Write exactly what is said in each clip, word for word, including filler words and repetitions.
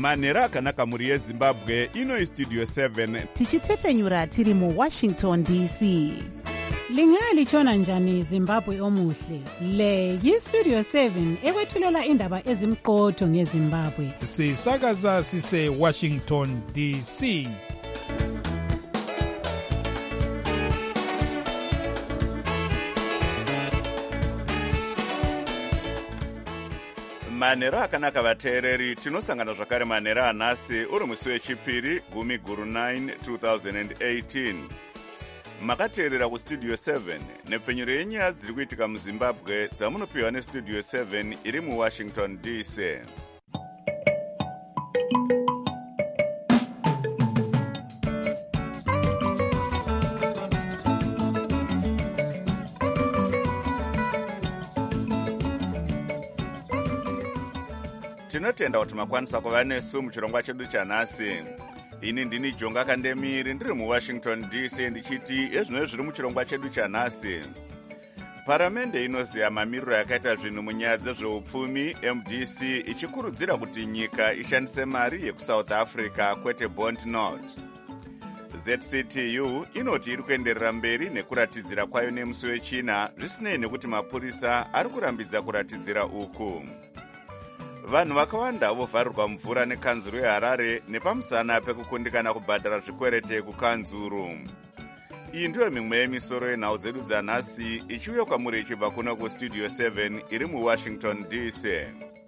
manhero akanaka mhuri yezimbabwe. Ino Studio seven tichitefenyura tiri mu Washington D C. Lingalitshona njani Zimbabwe omuhle? Le yi-Studio seven ekwethulela indaba ezimqotho ngeZimbabwe. Sisakaza sise Washington D C. manhero akanaka vateereri. Tinosangana zvakare manhero anhasi uri musi wechipiri gumi guru nine two thousand eighteen. Makateerera kustudio seven nepfenyuro yenyaya dziri kuitika muzimbabwe dzamunopiwa nestudio seven iri muwashington D C. Tinotenda kuti makwanisa kuva nesu muchirongwa chedu chanhasi. Ini ndini Jonga Kandemiri ndiri muWashington D C ndichiti ezvino zviri muchirongwa chedu chanhasi. Paramende inoziya mamiriro yakaita zvinhu munyaya dzezveupfumi, M D C ichikurudzira kuti nyika ishandise mari yekuSouth Africa kwete bond note. Z C T U inoti iri kuenderera mberi nekuratidzira kwayo nemusi wechina zvisinei nekuti mapurisa ari kurambidza kuratidzira uku. Vanhu vakawanda vovharirwa mvura nekanzuru yeHarare nepamusana pekukundikana kubhadhara zvikwerete kukanzuru. Iyi ndiyo mimwe yemisoro yenhau dzedu dzanhasi ichiuya kwamuri ichibva kuno kustudio seven iri muWashington D C.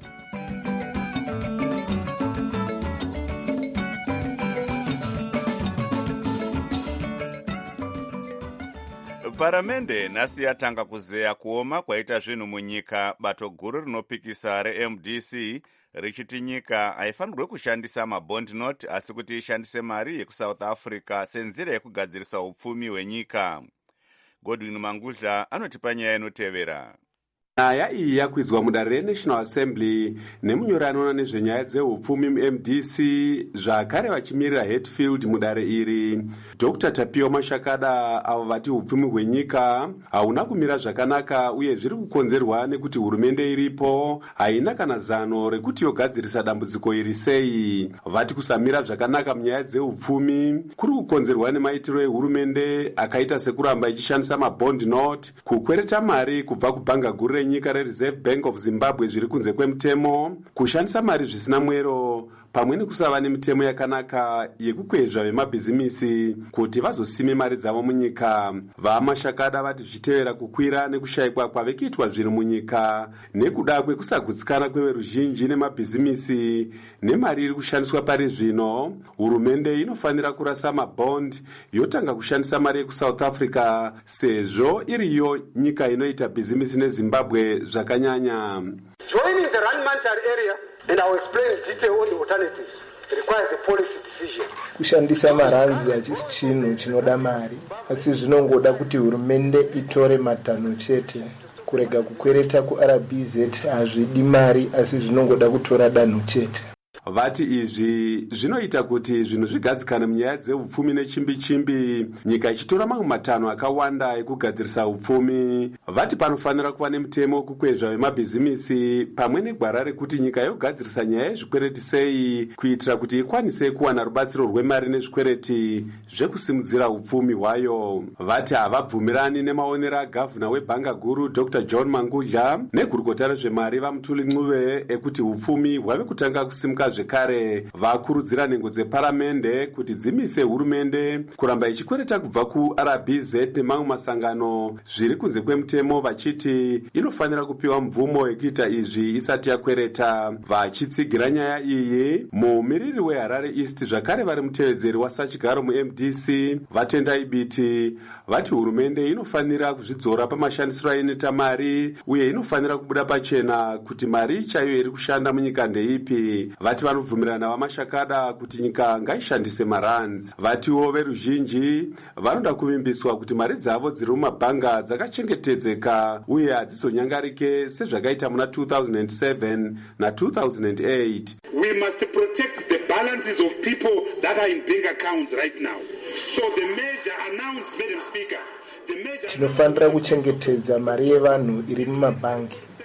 Paramende nhasi yatanga kuzeya kuoma kwaita zvinhu munyika. Bato guru rinopikisa re-M D C richiti nyika haifanirwe kushandisa mabond note asi kuti ishandise mari yekuSouth Africa senzira yekugadzirisa upfumi hwenyika. Godwin Mangudla anotipa nyaya inotevera. Nyaya iyi yakwizwa mudare reNational Assembly nemunyori anoona nezvenyaya dzeupfumi mu-M D C zvakare vachimirira Hatfield mudare iri. Doctor Tapio Mashakada avo vati upfumi hwenyika hauna kumira zvakanaka uye zviri kukonzerwa nekuti hurumende iripo haina kana zano rekuti yogadzirisa dambudziko iri sei. Vati kusamira zvakanaka munyaya dzeupfumi kuri kukonzerwa nemaitiro ehurumende akaita sekuramba ichishandisa mabond note, kukwereta mari kubva kubhanga guru nyika reReserve Bank of Zimbabwe zviri kunze kwemutemo, kushandisa mari zvisina mwero pamwe nekusava nemitemo yakanaka yekukwezva vemabhizimisi kuti vazosime mari dzavo munyika. VaMashakada vati zvichitevera kukwira nekushayikwa kwave kuitwa zvinhu munyika nekuda kwekusagutsikana kweveruzhinji nemabhizimisi nemari iri kushandiswa pari zvino, hurumende inofanira kurasa mabond yotanga kushandisa mari yekuSouth Africa sezvo iriyo nyika inoita bhizimisi neZimbabwe zvakanyanya. Joining the rand monetary area, and I will explain in detail all the alternatives. It requires a policy decision. Kushandisa maranzi hachisi chinhu chinoda mari, asi zvinongoda kuti hurumende itore matanho chete. Kurega kukwereta kuR B Z hazvidi mari, asi zvinongoda kutora danho chete. Vati izvi zvinoita kuti zvinhu zvigadzikane munyaya dzeupfumi nechimbi-chimbi, nyika ichitora mamwe matanho akawanda ekugadzirisa upfumi. Vati panofanira kuva nemitemo wekukwezva vemabhizimisi pamwe negwara rekuti nyika yogadzirisa nyaya yezvikwereti sei kuitira kuti ikwanise kuwana rubatsiro rwemari nezvikwereti zvekusimudzira upfumi hwayo. Vati havabvumirani nemaonero agavhuna webhanga guru Doctor John Mangudla negurukota rezvemari vaMutuli Ncube ekuti upfumi hwave kutanga kusimuka zvekare. Vakurudzira nhengo dzeparamende kuti dzimise hurumende kuramba ichikwereta kubva kuR B Z nemamwe masangano zviri kunze kwemutemo, vachiti inofanira kupiwa mvumo wekuita izvi isati yakwereta. Vachitsigira nyaya iyi, mumiriri weHarare East zvakare vari mutevedzeri wasachigaro mu-M D C vatendai biti vati hurumende inofanira kuzvidzora pamashandisiro ainoita mari uye inofanira kubuda pachena kuti mari chaiyo iri kushanda munyika ndeipi. Vati vanobvumirana vaMashakada kuti nyika ngaishandise marands. Vatiwo veruzhinji vanoda kuvimbiswa kuti mari dzavo dziri mumabhanga dzakachengetedzeka uye hadzizonyangarike sezvakaita muna two thousand seven na two thousand eight. We must protect the balances of people that are in bank accounts right now. So the measure announced, Madam Speaker, the measure tinofanira kuchengetedza mari yevanhu iri mumabhangi.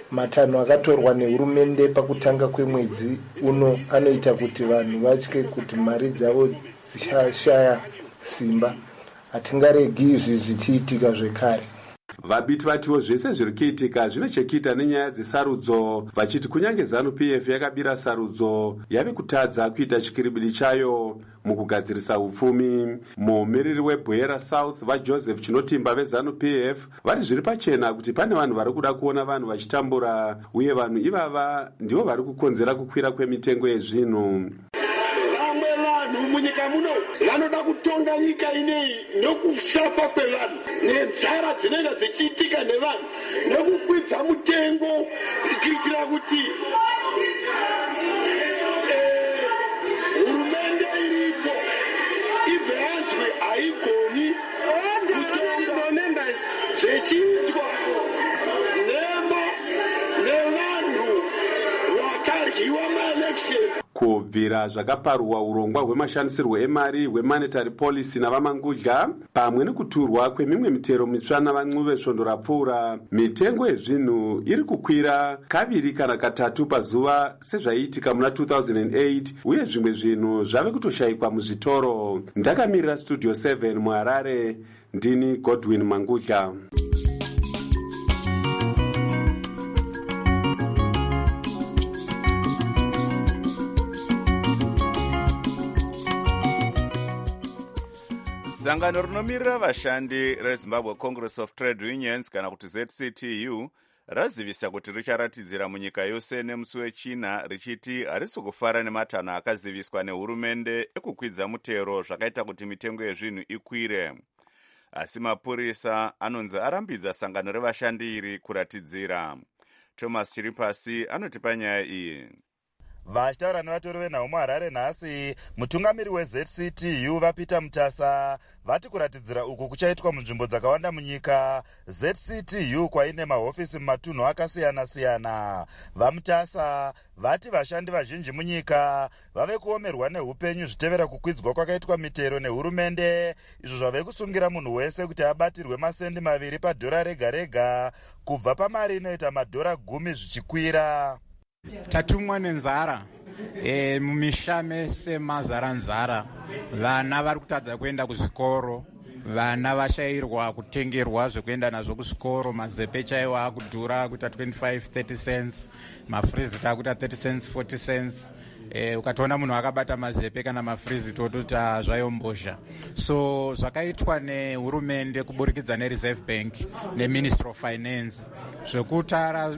matanho akatorwa nehurumende pakutanga kwemwedzi uno anoita kuti vanhu vatye kuti mari dzavo dzishaya simba. Hatingaregi izvi zvichiitika zvekare. Vabiti vatiwo zvese zviri kuitika zvine chekuita nenyaya dzesarudzo, vachiti kunyange ZANU P F yakabira sarudzo yave kutadza kuita chikiribidi chayo mukugadzirisa upfumi. Mumiriri weBwera South vaJoseph Chinotimba veZANU P F vati zviri pachena kuti pane vanhu vari kuda kuona vanhu vachitambura, uye vanhu ivava ndivo vari kukonzera kukwira kwemitengo yezvinhu. Vamwe vanhu munyika muno vanoda kutonga nyika ineyi nokusafa kwevanhu nenzara dzinenge dzichiitika nevanhu nokukwidza mutengo kuitira kuti hurumende iripo ibve yanzwi haigoni zvechiitwa nevanhu vakaryiwa maelection. Kubvira zvakaparwa urongwa hwemashandisirwo emari hwemonetary policy navamangudya pamwe nekuturwa kwemimwe mitero mitsva navancuve svondo rapfuura, mitengo yezvinhu iri kukwira kaviri kana katatu pazuva sezvaiitika muna two thousand eight, uye zvimwe zvinhu zvave kutoshayikwa muzvitoro. Ndakamirira studio seven muHarare, ndini Godwin Mangudya. Sangano rinomirira vashandi reZimbabwe Congress of Trade Unions kana kuti Z C T U razivisa kuti richaratidzira munyika yose nemusi wechina richiti harisi kufara nematanho akaziviswa nehurumende ekukwidza mutero zvakaita kuti mitengo yezvinhu ikwire. Asi mapurisa anonzi arambidza sangano revashandi iri kuratidzira. Thomas Chiripasi anotipa nyaya iyi. Vachitaura nevatori venhau muHarare nhasi, mutungamiri weZ C T U vaPeter Mutasa vati kuratidzira uku kuchaitwa munzvimbo dzakawanda munyika. Z C T U kwaine mahofisi mumatunhu akasiyana-siyana. VaMutasa vati vashandi vazhinji munyika vave kuomerwa neupenyu zvitevera kukwidzwa kwakaitwa mitero nehurumende, izvo zvave kusungira munhu wese kuti abatirwe masendi maviri padhora rega rega kubva pamari inoita madhora gumi zvichikwira. Tatumwa nenzara e, mumisha mese mazara nzara. Vana vari kutadza kuenda kuzvikoro, vana vashayirwa kutengerwa zvekuenda nazvo kuzvikoro, mazepe chaiwo akudhura kuita twenty-five thirty cents, mafrizi takuita thirty cents forty cents. E, ukatoona munhu akabata mazepe kana mafrizi tototi zvayombozha. So zvakaitwa nehurumende kuburikidza neReserve Bank neMinistry of Finance zvekutara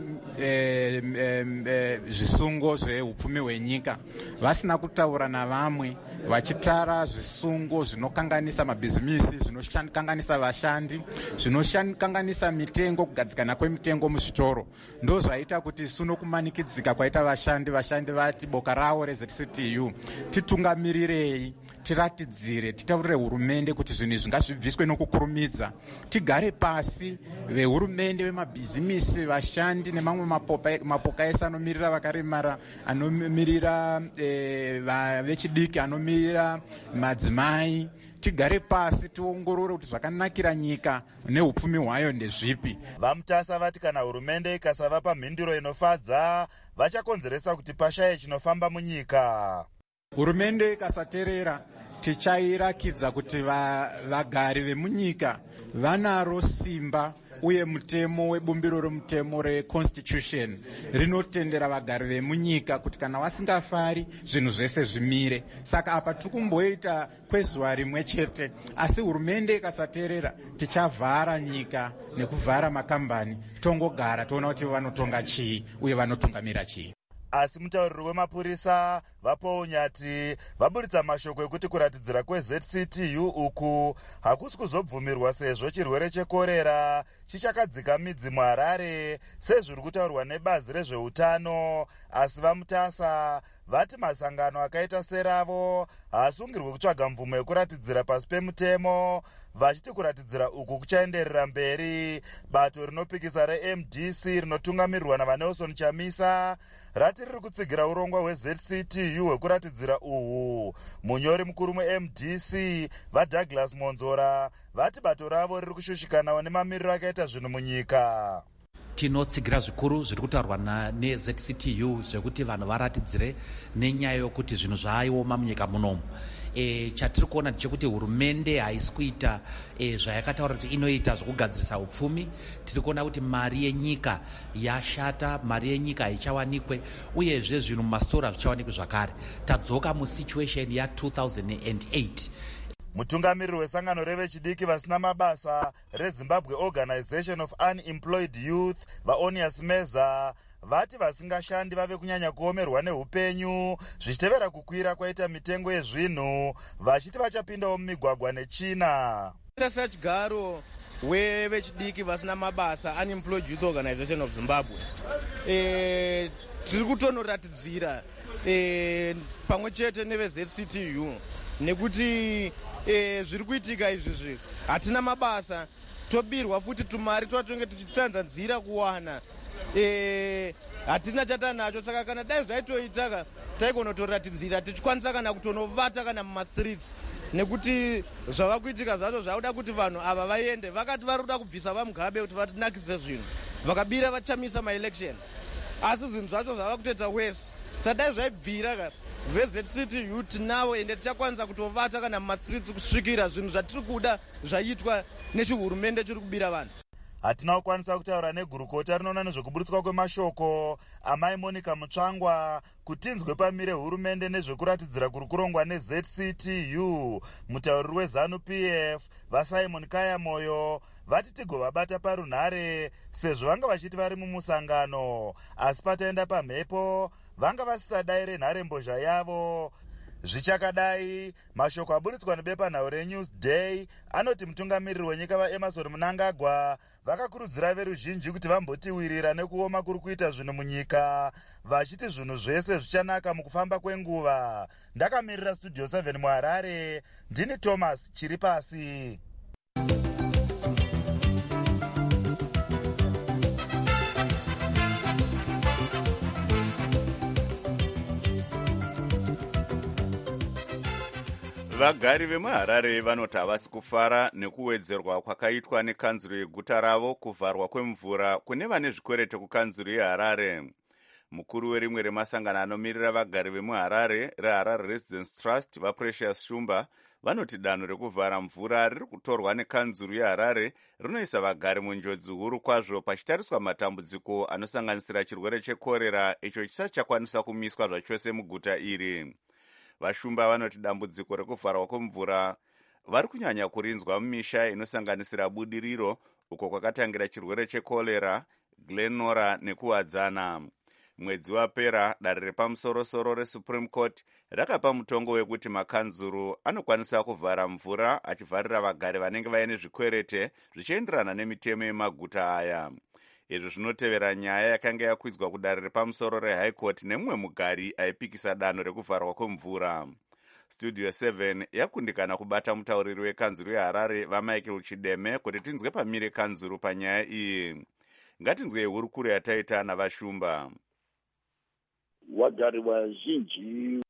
e, e, e, zvisungo zveupfumi hwenyika vasina kutaura navamwe, vachitara zvisungo zvinokanganisa mabhizimisi, zvinokanganisa vashandi, zvinokanganisa mitengo, kugadzikana kwemitengo muzvitoro. Ndo zvaita kuti suno kumanikidzika kwaita vashandi. Vashandi vati boka rawo reZ C T U titungamirirei, tiratidzire, titaurire hurumende kuti zvinhu izvi ngazvibviswe nokukurumidza. Tigare pasi vehurumende, vemabhizimisi, vashandi nemamwe mapoka ese anomirira vakaremara, anomirira e, vechidiki, anomirira madzimai. Tigare pasi tiongorore kuti zvakanakira nyika neupfumi hwayo ndezvipi. VaMutasa vati kana hurumende ikasava pamhinduro inofadza vachakonzeresa kuti pashaye chinofamba munyika. Hurumende ikasateerera tichairakidza kuti vagari vemunyika vanaro simba, uye mutemo webumbiro remutemo reconstitution rinotendera vagari vemunyika kuti kana vasingafari zvinhu zvese zvimire. Saka apa tikumboita kwezuva rimwe chete, asi hurumende ikasateerera tichavhara nyika nekuvhara makambani, tongogara toona kuti vanotonga chii uye vanotungamira chii. Asi mutauriri wemapurisa vaPaul Nyati vaburitsa mashoko ekuti kuratidzira kweZ C T U uku hakusi kuzobvumirwa sezvo chirwere chekorera chichakadzika midzi muHarare sezviri kutaurwa nebazi rezveutano. Asi vaMutasa vati masangano akaita seravo haasungirwe kutsvaga mvumo yekuratidzira pasi pemutemo, vachiti kuratidzira uku kuchaenderera mberi. Bato rinopikisa reM D C rinotungamirirwa naVaNelson Chamisa rati riri kutsigira urongwa hweZ C T U hwekuratidzira uhu. Munyori mukuru muM D C vaDouglas Monzora vati bato ravo riri kushushikanawo nemamiriro akaita zvinhu munyika. tinotsigira zvikuru zviri kutaurwa neZ C T U zvekuti vanhu varatidzire nenyaya yokuti zvinhu zvaioma munyika munomu. E, chatiri kuona ndechekuti hurumende haisi kuita e, zvayakataura kuti inoita zvokugadzirisa upfumi. Tiri kuona kuti mari yenyika yashata, mari yenyika haichawanikwe, uyezve zvinhu mumastora hazvichawanikwe zvakare. Tadzoka musituation ya two thousand eight. Mutungamiriri wesangano revechidiki vasina mabasa reZimbabwe Organization of Unemployed Youth, vaOnias Meza, vati vasingashandi vave kunyanya kuomerwa neupenyu zvichitevera kukwira kwaita mitengo yezvinhu, vachiti vachapindawo mumigwagwa nechina. Sachigaro wevechidiki vasina mabasa Unemployed Youth Organization of Zimbabwe, e, tiri kutonoratidzira e, pamwe chete neveZ C T U nekuti e, zviri kuitika izvizvi hatina mabasa, tobirwa futi tumari twatonge tichitsanza nzira kuwana, e, hatina chata nacho. Saka kana dai zvaitoitaka taikonotoratidzira tichikwanisa kana kutonovata kana mumastreets, nekuti zvava kuitika zvacho zvauda kuti vanhu ava vaende. Vakati vari kuda kubvisa vaMugabe kuti vatinakise zvinhu, vakabira vachamisa maelections, asi zvinhu zvacho zvava kutoita worse. Sadai zvaibvira ka veZ C T U tinavo ende tichakwanisa kutovata kana mumastreets kusvikira zvinhu zvatiri kuda zvaitwa nechihurumende chiri kubira vanhu. Hatina kukwanisa kutaura negurukota rinoona nezvekuburitswa kwemashoko amai Monica Mutsvangwa kutinzwe pamire hurumende nezvekuratidzira kuri kurongwa neZ C T U. Mutauriri weZanu P F vaSimon Kaya Moyo vati tigovabata parunhare sezvo vanga vachiti vari mumusangano, asi pataenda pamhepo vanga vasisadai renhare mbozha yavo. Zvichakadai, mashoko aburitswa nebepanhau reNewsday anoti mutungamiriri wenyika vaEmmerson Mnangagwa vakakurudzira veruzhinji kuti vambotiwirira nekuoma kuri kuita zvinhu munyika, vachiti zvinhu zvese zvichanaka mukufamba kwenguva. Ndakamirira Studio seven muHarare, ndini Thomas Chiripasi. Vagari vemuHarare vanoti havasi kufara nekuwedzerwa kwakaitwa nekanzuro yeguta ravo kuvharwa kwemvura kune vane zvikwereti kukanzuro yeHarare. Mukuru werimwe remasangano anomirira vagari vemuHarare reHarare Residence Trust vaPrecious Shumba vanoti danho rekuvhara mvura riri kutorwa nekanzuro yeHarare rinoisa vagari munjodzi huru kwazvo pachitariswa matambudziko anosanganisira chirwere chekorera icho chisati chakwanisa kumiswa zvachose muguta iri. Vashumba vanoti dambudziko rekuvharwa kwemvura vari kunyanya kurinzwa mumisha inosanganisira budiriro uko kwakatangira chirwere chekorera, glenora nekuwadzana. Mwedzi wapera dare repamusoro-soro reSupreme Court rakapa mutongo wekuti makanzuru anokwanisa kuvhara mvura achivharira vagari vanenge vaine zvikwerete zvichienderana nemitemo yemaguta aya. Izvi zvinotevera nyaya yakanga yakwidzwa kudare repamusoro reHigh Court nemumwe mugari aipikisa danho rekuvharwa kwemvura. Studio seven yakundikana kubata mutauriri wekanzuru yeHarare vaMichael Chideme kuti tinzwe pamire kanzuru panyaya iyi. Ngatinzwe hurukuro yataita navashumba. Vagari vazhinji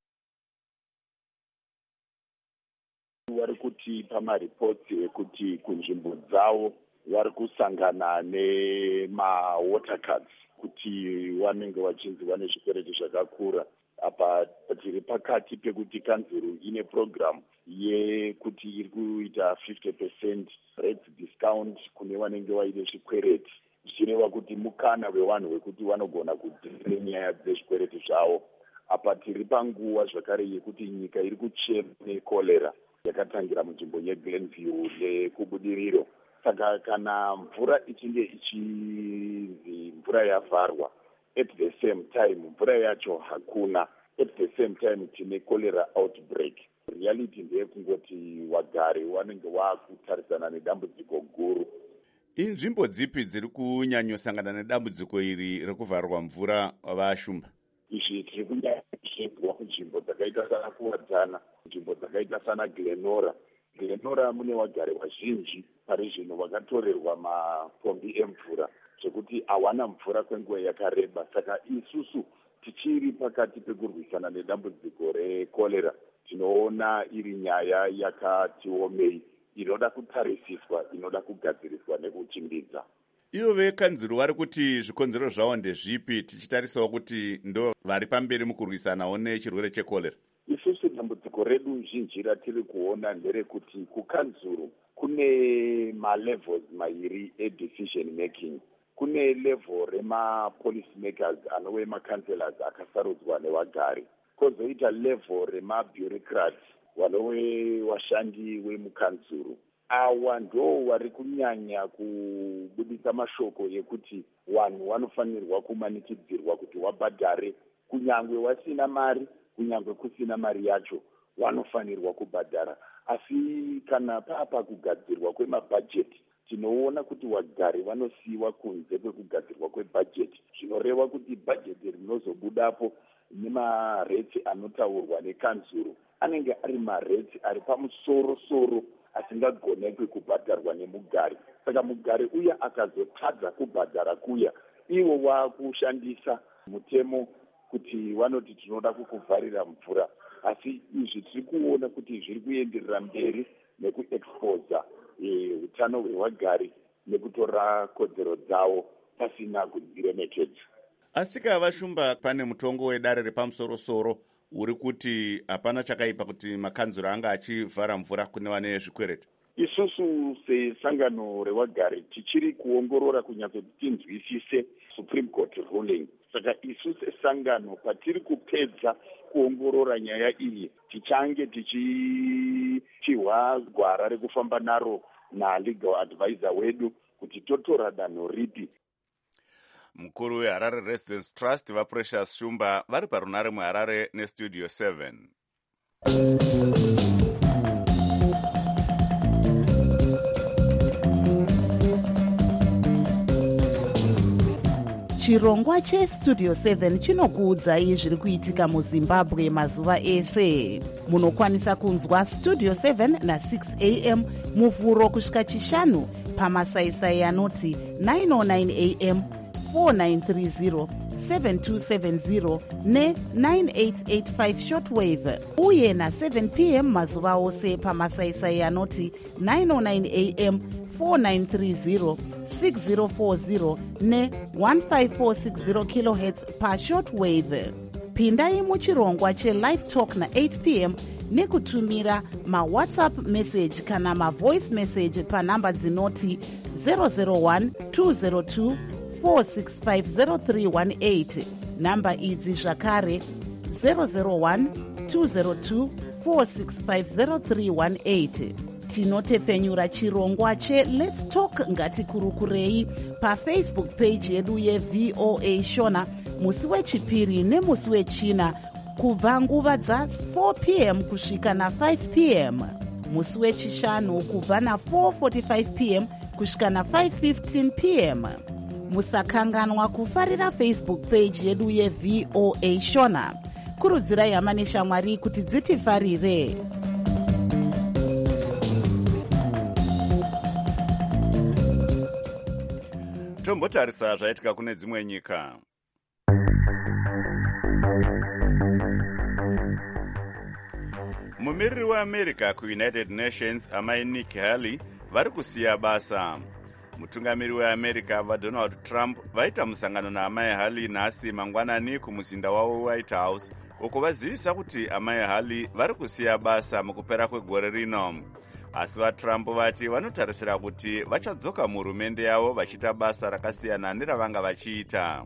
vari kuti pamaripoti ekuti kunzvimbo dzavo vari kusangana nemawater cards kuti vanenge vachinzi vane zvikwereti zvakakura. Apa tiri pakati pekuti kanzuru ine program yekuti iri kuita fifty percent rate discount kune vanenge vaine zvikwereti, zvichireva kuti mukana wevanhu wekuti vanogona kudhire nyaya dzezvikwereti zvavo. Apa tiri panguva zvakare yekuti nyika iri kuchema nekolera yakatangira munzvimbo yeGlenview nekubudiriro. Saka kana mvura ichinge ichinzi mvura yavharwa, at the same time mvura yacho hakuna, at the same time tine cholera outbreak. Reality ndeyekungoti vagari vanenge vakutarisana nedambudziko guru. Inzvimbo dzipi dziri kunyanyosangana nedambudziko iri rekuvharwa mvura vashumba? Izvi tiri kunyanyosangana kunzvimbo dzakaita sana kuwadzana, nzvimbo dzakaita sana Glenora. Glenora mune vagari vazhinji pari zvino vakatorerwa mapombi emvura zvekuti hawana mvura kwenguva yakareba. Saka isusu tichiri pakati pekurwisana nedambudziko rekolera, tinoona iri nyaya yakati omei inoda kutarisiswa, inoda kugadziriswa nekuchimbidza. Ivo vekanzuro vari kuti zvikonzero zvavo ndezvipi, tichitarisawo kuti ndo vari pamberi mukurwisanawo nechirwere chekorera? Isusu dambudziko redu zhinji ratiri kuona nderekuti kukanzuro kune malevels mairi edecision making. Kune level rema-policy makers anove makanselors akasarudzwa nevagari. Kozoita level rema-bureaucrats vanove vashandi vemukanzuro. Awa ndo vari kunyanya kubudisa mashoko ekuti vanhu vanofanirwa kumanikidzirwa kuti wabhadhare, kunyangwe wasina mari, kunyangwe kusina mari yacho vanofanirwa kubhadhara. Asi kana papa kugadzirwa kwemabhajeti, tinoona kuti wagari vanosiyiwa kunze kwekugadzirwa kwebhajeti. Zvinoreva kuti bhajeti rinozobudapo nemaretsi anotaurwa nekanzuro anenge ari maretsi ari pamusoro-soro asingagonekwi kubhadharwa nemugari. Saka mugari uya akazotadza kubhadhara kuya, ivo vakushandisa mutemo kuti vanoti tinoda kukuvharira mvura. Asi izvi tiri kuona kuti zviri kuenderera mberi nekuexposa utano e, hwevagari nekutora kodzero dzavo pasina kudziremekedza. Asi kavashumba, pane mutongo wedare repamusoro-soro uri kuti hapana chakaipa kuti makanzuro anga achivhara mvura kune vane zvikwereti. Isusu sesangano revagari tichiri kuongorora kunyatsoti tinzwisise Supreme Court ruling. Saka isu sesangano patiri kupedza kuongorora nyaya iyi, tichange tichihwa gwara rekufamba naro na-legal advisor wedu kuti totora danho ripi. Mukuru weHarare Residence Trust vaPrecious Shumba vari parunare muHarare neStudio seven. Chirongwa cheStudio seven chinokuudzai zviri kuitika muZimbabwe mazuva ese. Munokwanisa kunzwa Studio seven na six a m muvhuro kusvika chishanu pamasaisai anoti nine oh nine a m, four nine three zero, seven two seven zero ne nine eight eight five shortwave, uye na seven p m mazuva ose pamasaisai anoti nine oh nine a m, four nine three zero, six zero four zero ne one five four six zero kilohertz pa shortwave. Pindai muchirongwa cheLive Talk na eight p m nekutumira mawhatsapp message kana mavoice message panhamba dzinoti zero zero one two zero two four six five zero three one eight. Namba idzi zvakare zero zero one two zero two four six five zero three one eight. Tinotepfenyura chirongwa che Let's Talk ngatikurukurei pafacebook page yedu yeV O A Shona musi wechipiri nemusi wechina kubva nguva dza four p m kusvika na five p m, musi wechishanu kubva na four forty-five p m kusvika na five fifteen p m. Musakanganwa kufarira Facebook page yedu yeV O A Shona. Kurudzirai hama neshamwari kuti dzitifarire. Tombotarisa zvaitika kune dzimwe nyika. Mumiriri weAmerica kuUnited Nations amai Nikki Haley vari kusiya basa. Mutungamiri weAmerica vaDonald Trump vaita musangano naamai Haley nhasi mangwanani kumuzinda wavo White House, uko vazivisa kuti amai Haley vari kusiya basa mukupera kwegore rino. Asi vaTrump vati vanotarisira kuti vachadzoka muhurumende yavo vachiita basa rakasiyana neravanga vachiita.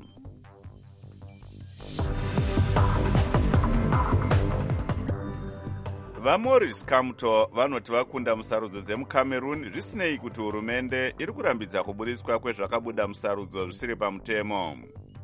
VaMaurice Kamto vanoti vakunda musarudzo dzemuCameroon zvisinei kuti hurumende iri kurambidza kuburiswa kwezvakabuda musarudzo zvisiri pamutemo.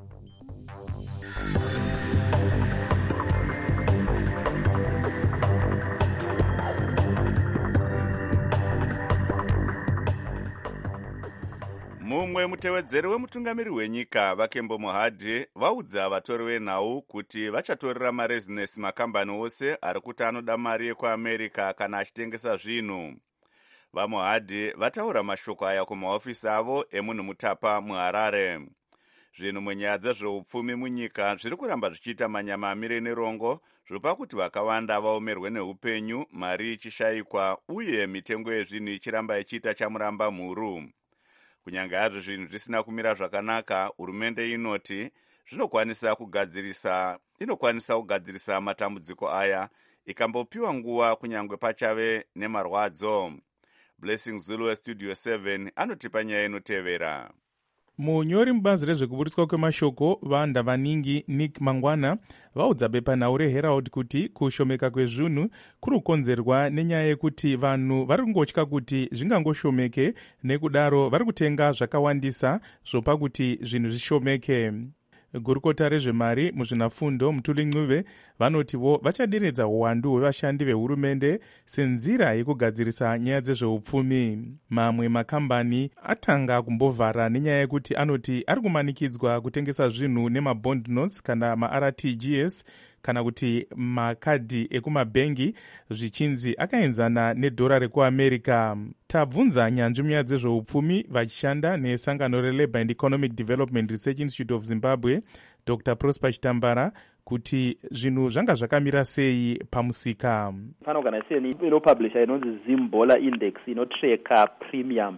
Mumwe mutevedzeri wemutungamiri wenyika Vakembo Mohadhe vaudza vatori venhau kuti vachatorera marezinesi makambani ose ari kuti anoda mari yekuAmerica kana achitengesa zvinhu. VaMohadhe vataura mashoko aya kumahofisi avo emunhu mutapa muHarare. Zvinhu munyaya dzezveupfumi munyika zviri kuramba zvichiita manyama amire nerongo, zvopa kuti vakawanda vaomerwe neupenyu, mari ichishayikwa uye mitengo yezvinhu ichiramba ichiita chamuramba mhuru. kunyange hazvo zvinhu zvisina kumira zvakanaka, hurumende inoti zvinokwanisa kugadzirisa inokwanisa kugadzirisa matambudziko aya ikambopiwa nguva kunyange pachave nemarwadzo. Blessing Zulu westudio seven anotipa nyaya inotevera. Munyori mubazi rezvekuburitswa kwemashoko vanda vaningi Nick Mangwana vaudza bepanhau reHerald kuti kushomeka kwezvinhu kuri kukonzerwa nenyaya yekuti vanhu vari kungotya kuti zvingangoshomeke, nekudaro vari kutenga zvakawandisa zvopa kuti zvinhu zvishomeke. Gurukota rezvemari muzvinafundo Mutuli Ncube vanotivo vachaderedza uwandu hwevashandi vehurumende senzira yekugadzirisa nyaya dzezveupfumi. Mamwe makambani atanga kumbovhara nenyaya yekuti anoti ari kumanikidzwa kutengesa zvinhu nemabond notes kana ma-R T G S kana kuti makadhi ekumabhengi zvichinzi akaenzana nedhora rekuamerica. Tabvunza nyanzvi munyaya dzezveupfumi vachishanda nesangano reLabour and Economic Development Research Institute of Zimbabwe Doctor Prosper Chitambara kuti zvinhu zvanga zvakamira sei pamusika. Pane organization inopublisha inonzi Zimbola Index inotreka premium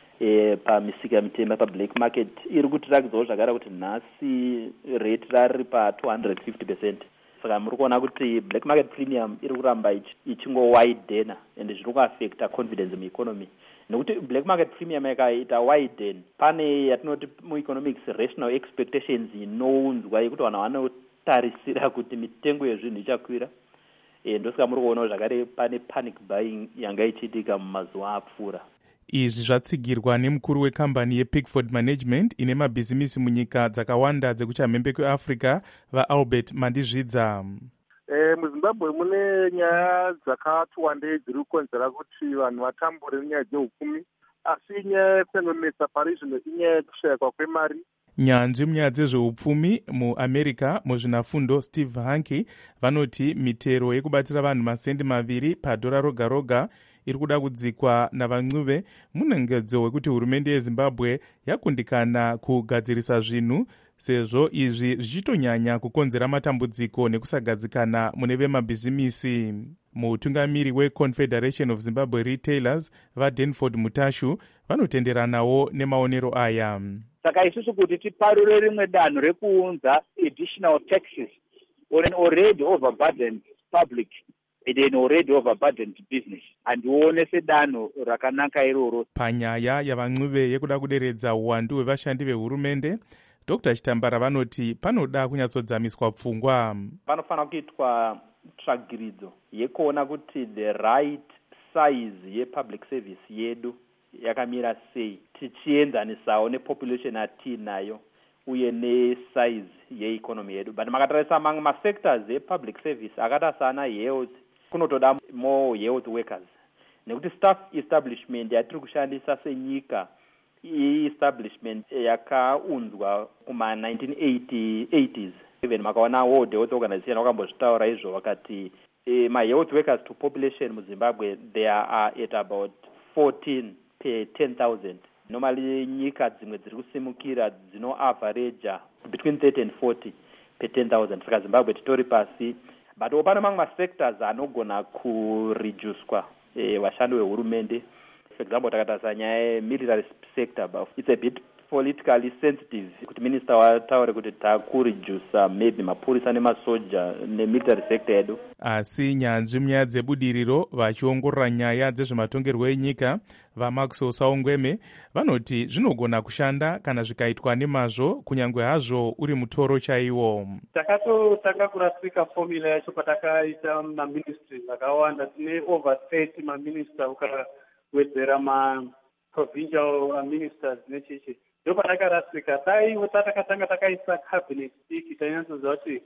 e, pamisika mitema pablack market iri kutirakidzawo zvakare kuti nhasi rate rari pa two hundred fifty percent. Saka muri kuona kuti black market premium iri kuramba ichingo-widena and zviri kuaffecta confidence mueconomy. Nekuti black market premium yakaita widen, pane yatinoti mueconomics rational expectations inounzwa yekuti vanhu vanotarisira kuti mitengo yezvinhu ichakwira. E, ndosaka muri kuonawo zvakare pane panic buying yanga ichiitika mumazuva apfuura. Izvi zvatsigirwa nemukuru wekambani yePickford Management ine mabhizimisi munyika dzakawanda dzekuchamhembe kweAfrica vaAlbert Mandizvidza. E, muZimbabwe mune nyaya dzakati wandei dziri kukonzera kuti vanhu vatambure nenyaya dzeupfumi, asi nyaya yekunonetsa pari zvino inyaya yekushayikwa kwemari. Nyanzvi munyaya dzezveupfumi muAmerica muzvinafundo Steve Hanke vanoti mitero yekubatira vanhu masendi maviri padhora roga roga iri kuda kudzikwa navaNcube munengedzo wekuti hurumende yeZimbabwe yakundikana kugadzirisa zvinhu sezvo izvi zvichitonyanya kukonzera matambudziko nekusagadzikana mune vemabhizimisi. Mutungamiri weConfederation of Zimbabwe Retailers vaDenford Mutashu vanotenderanawo nemaonero aya. Saka isusu kuti tiparure rimwe danho rekuunza additional taxes on an already overburdened public and an already overburdened business, handione sedanho rakanaka iroro. Panyaya yavaNcube yekuda kuderedza uwandu hwevashandi vehurumende, Doctor Chitambara vanoti panoda kunyatsodzamiswa pfungwa. Panofanira kuitwa tsvagiridzo yekuona kuti the right size yepublic service yedu yakamira sei, tichienzanisawo nepopulation atinayo uye nesize yeeconomy yedu. But makatarisa mamwe masectors epublic service akata sana health, kunotoda more health workers. Nekuti staff establishment yatiri kushandisa senyika i-establishment yakaunzwa kuma nineteen eighties. Even makaona World Health Organization wakambozvitaura izvo wakati eh, my health workers to population muZimbabwe they are at about fourteen per ten thousand. Normally nyika dzimwe dziri kusimukira dzino average between thirty and forty per ten thousand. Saka Zimbabwe titori pasi. But opana mamwe sectors anogona kureducwa eh, vashandi vehurumende. For example, takatasa nyaya military sector, but it's a bit politically sensitive. Kuti minister wataure kuti takureduce maybe mapurisa nemasoja nemilitary sector edu. Asi nyanzvi munyaya dzebudiriro vachiongorora nyaya dzezvematongerwo enyika vaMaxwell Saungweme vanoti zvinogona kushanda kana zvikaitwa nemazvo kunyange hazvo uri mutoro chaiwo. Takatotanga kurasika formula yacho patakaita maministries akawanda, tine over thirty maminister ukara wedzera ma-provincial ministers nechichi. Ndipo patakarasika, taiwo tatakatanga takaisa cabinet diki, tainyatsoziva kuti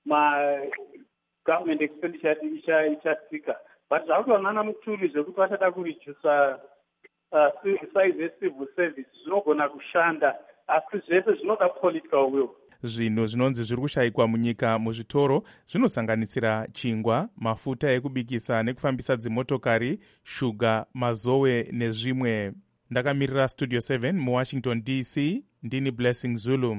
ma-government expenditure ichatsika. But zvakutoonana Mutuli zvekuti vachada kuredusa size yecivil service zvinogona kushanda, asi zvese zvinoda political will. Zvinhu zvinonzi zviri kushayikwa munyika muzvitoro zvinosanganisira chingwa, mafuta ekubikisa nekufambisa dzimotokari, shuga, mazowe nezvimwe. Ndakamirira Studio seven muWashington D C, ndini Blessing Zulu.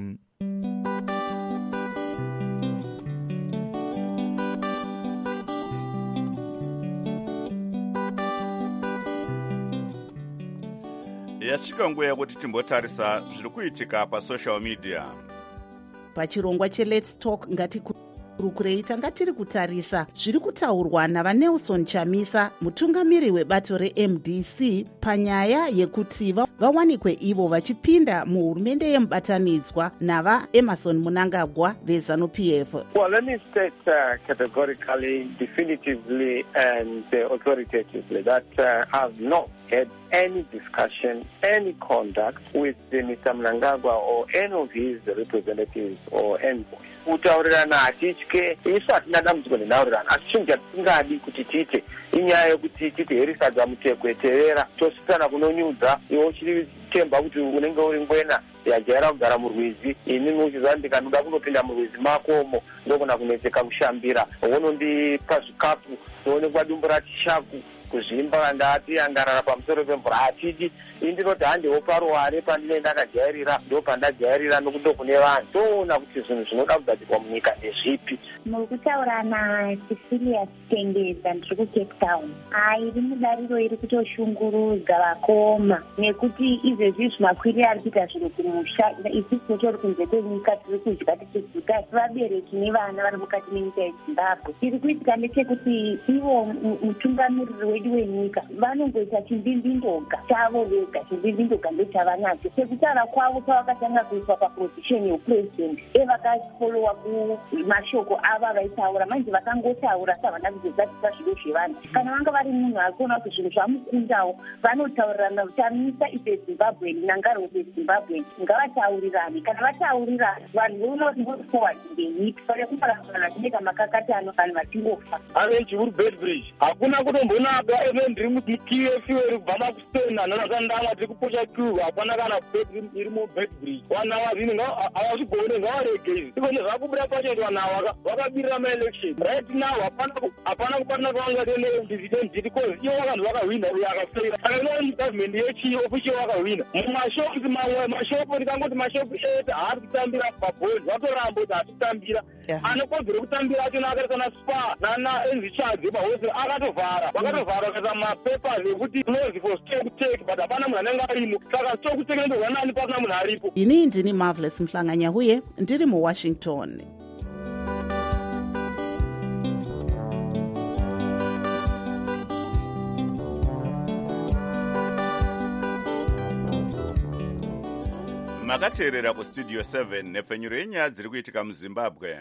yasvika nguva yekuti timbotarisa zviri kuitika pasocial media. Pachirongwa cheLet's Talk ngatikurukirei tanga tiri kutarisa zviri kutaurwa navaNelson Chamisa, mutungamiri webato reM D C, panyaya yekuti vawanikwe ivo vachipinda muhurumende yemubatanidzwa navaEmerson Mnangagwa veZanu-P F. Well, let me state uh, categorically, definitively and uh, authoritatively that uh, I have not had any discussion, any contact with uh, Mister Mnangagwa or any of his representatives or envoys. Kutaurirana hatitye, isu hatina dambudziko nenhaurirana, asi chinhu chatisingadi kuti tiite inyaya yekuti titi herisadza mutekweterera tositana kunonyudza, iwe uchiri temba kuti unenge uri ngwena yajaira kugara murwizi, inini uchiziva ndikanoda kunopinda murwizi makomo ndokona kunetseka kushambira, wonondipa zvikapu ndoonekwa dumbu ratishaku kuzvimba ndati angarara pamusoro pemvura hatidi. Indinoti handiwo paruware pandine ndakajairira ndo pandajairira nokundo kune vanhu toona kuti zvinhu zvinoda kugadzirwa munyika ndezvipi. Muri kutaurana Cecilia Tengeza ndiri kuCape Town. Airi mudariro iri kutoshungurudza vakoma nekuti izvezvi zvimakwirire ari kuita zvinhu kumusha, isusu totori kunze kwenyika tiri kudya tichiguta, asi vabereki nevana vari mukati menyika yeZimbabwe. Tiri kuitika ndechekuti ivo mutungamiriri wedu wenyika vanongoita chimbindindoga chavo vega, chimbindindoga ndochavanacho. Sekutaura kwavo pavakatanga kuiswa papozisheni yepresident evakafolowa kumashoko ava vaitaura, manje vakangotaura savana kuzozadzisa zviro zvevanhu. Kana vanga vari munhu ari kuona kuti zvinhu zvamukundawo vanotaurirana kuti amisa ife Zimbabwe, Nangaro ife Zimbabwe, ngavataurirane. Kana vataurirana vanhu voona kuti ngoti forward ndenyika pare kuparadzana tineka makakatano vanhu vachingofa. Avenji uri Bedbridge hakuna kutombonaka eve ndiri muT F iri kubva makusena nonakandama tiri kuposha queue hapana kana bedroom iri muBedbridge. Vanhu ava zvino havazvigone ngavarege izvi ikone zvakubuda pacho kuti vanhu ava vakabirira maelection right now hapana kubatana kwavangati nepresident because ivo vanhu vakahwina uyo akafeira. Saka inoona government yechiofficial vakahwina mumashopu mamwe mashopu ndikangoti mashopu eight haari kutambira pabhozi vatoramba kuti hatitambira anokodzere kutambira achona akaita sana Spar nana enzichadzi mahostel akatovhara vakatovhara vakaisa mapepers ekuti close for stock take but hapana munhu anenge arimo, saka stock take ndorwa nani pasina munhu aripo. Ini ndini Marvelous Mhlanganya-Huye ndiri muWashington. Makateerera kustudio seven nepfenyuro yenyaya dziri kuitika muZimbabwe.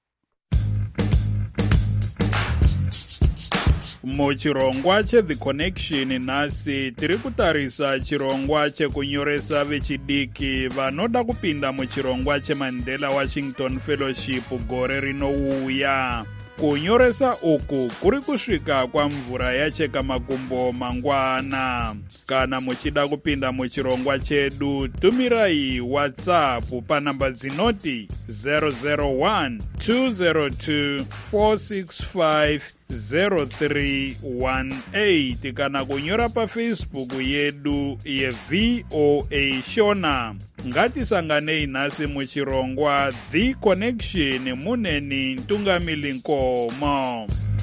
Muchirongwa cheThe Connection nhasi tiri kutarisa chirongwa chekunyoresa vechidiki vanoda kupinda muchirongwa cheMandela Washington Fellowship gore rinouya. Kunyoresa uku kuri kusvika kwamvura yacheka makumbo mangwana. Kana muchida kupinda muchirongwa chedu, tumirai WhatsApp panamba dzinoti zero zero one two zero two four six five zero three one eight kana kunyora paFacebook yedu yeV O A Shona. Ngatisanganei nhasi muchirongwa The Connection muneni Ntungamili Nkomo.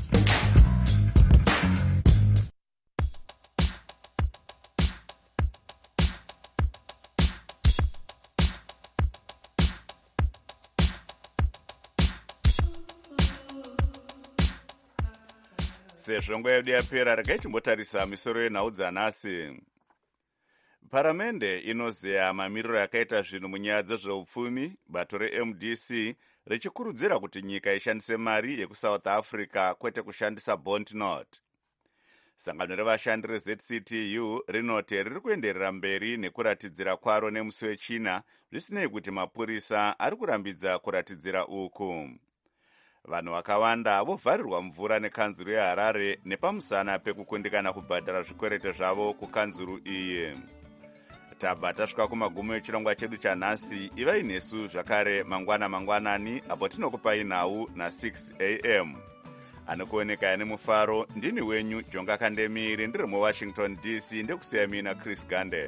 Sezvo nguva yedu yapera, regai timbotarisa misoro yenhau dzanhasi. Paramende inozeya mamiriro yakaita zvinhu munyaya dzezveupfumi, bato reM D C richikurudzira kuti nyika ishandise mari yekuSouth Africa kwete kushandisa bond note. Sangano revashandi reZ C T U rinoti riri kuenderera mberi nekuratidzira kwaro nemusi wechina, zvisinei kuti mapurisa ari kurambidza kuratidzira uku. Vanhu vakawanda vovharirwa mvura nekanzuru yeHarare nepamusana pekukundikana kubhadhara zvikwerete zvavo kukanzuru iyi. Tabva tasvika kumagumo echirongwa chedu chanhasi. Ivai nesu zvakare mangwana mangwanani apo tinokupai nhau na-six a m anokuoneka nemufaro. Ndini wenyu Jonga Kandemiri, ndiri muWashington D C, ndekusiya mina Chris Gande.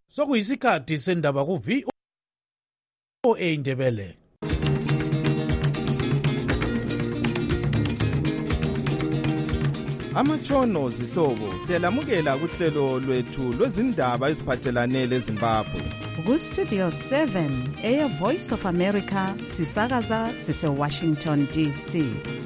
Sokuyisikhathi sendaba ku V O A Ndebele. Amatshono zihlobo siyalamukela kuhlelo lwethu lwezindaba eziphathelane leZimbabwe. Ku Studio seven, Air Voice of America, sisakaza sise Washington D C.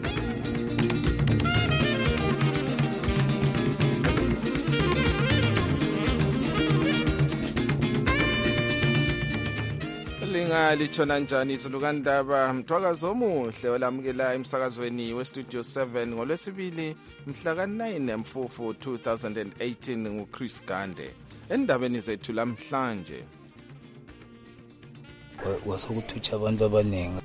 Litshona njani izulukandaba mthwakazi omuhle olamukela emsakazweni we-Studio seven ngolwesibili mhla ka-nine Mfufu two thousand eighteen nguChris Gande. Endabeni zethu lamhlanje wasokuthutsha abantu abaningi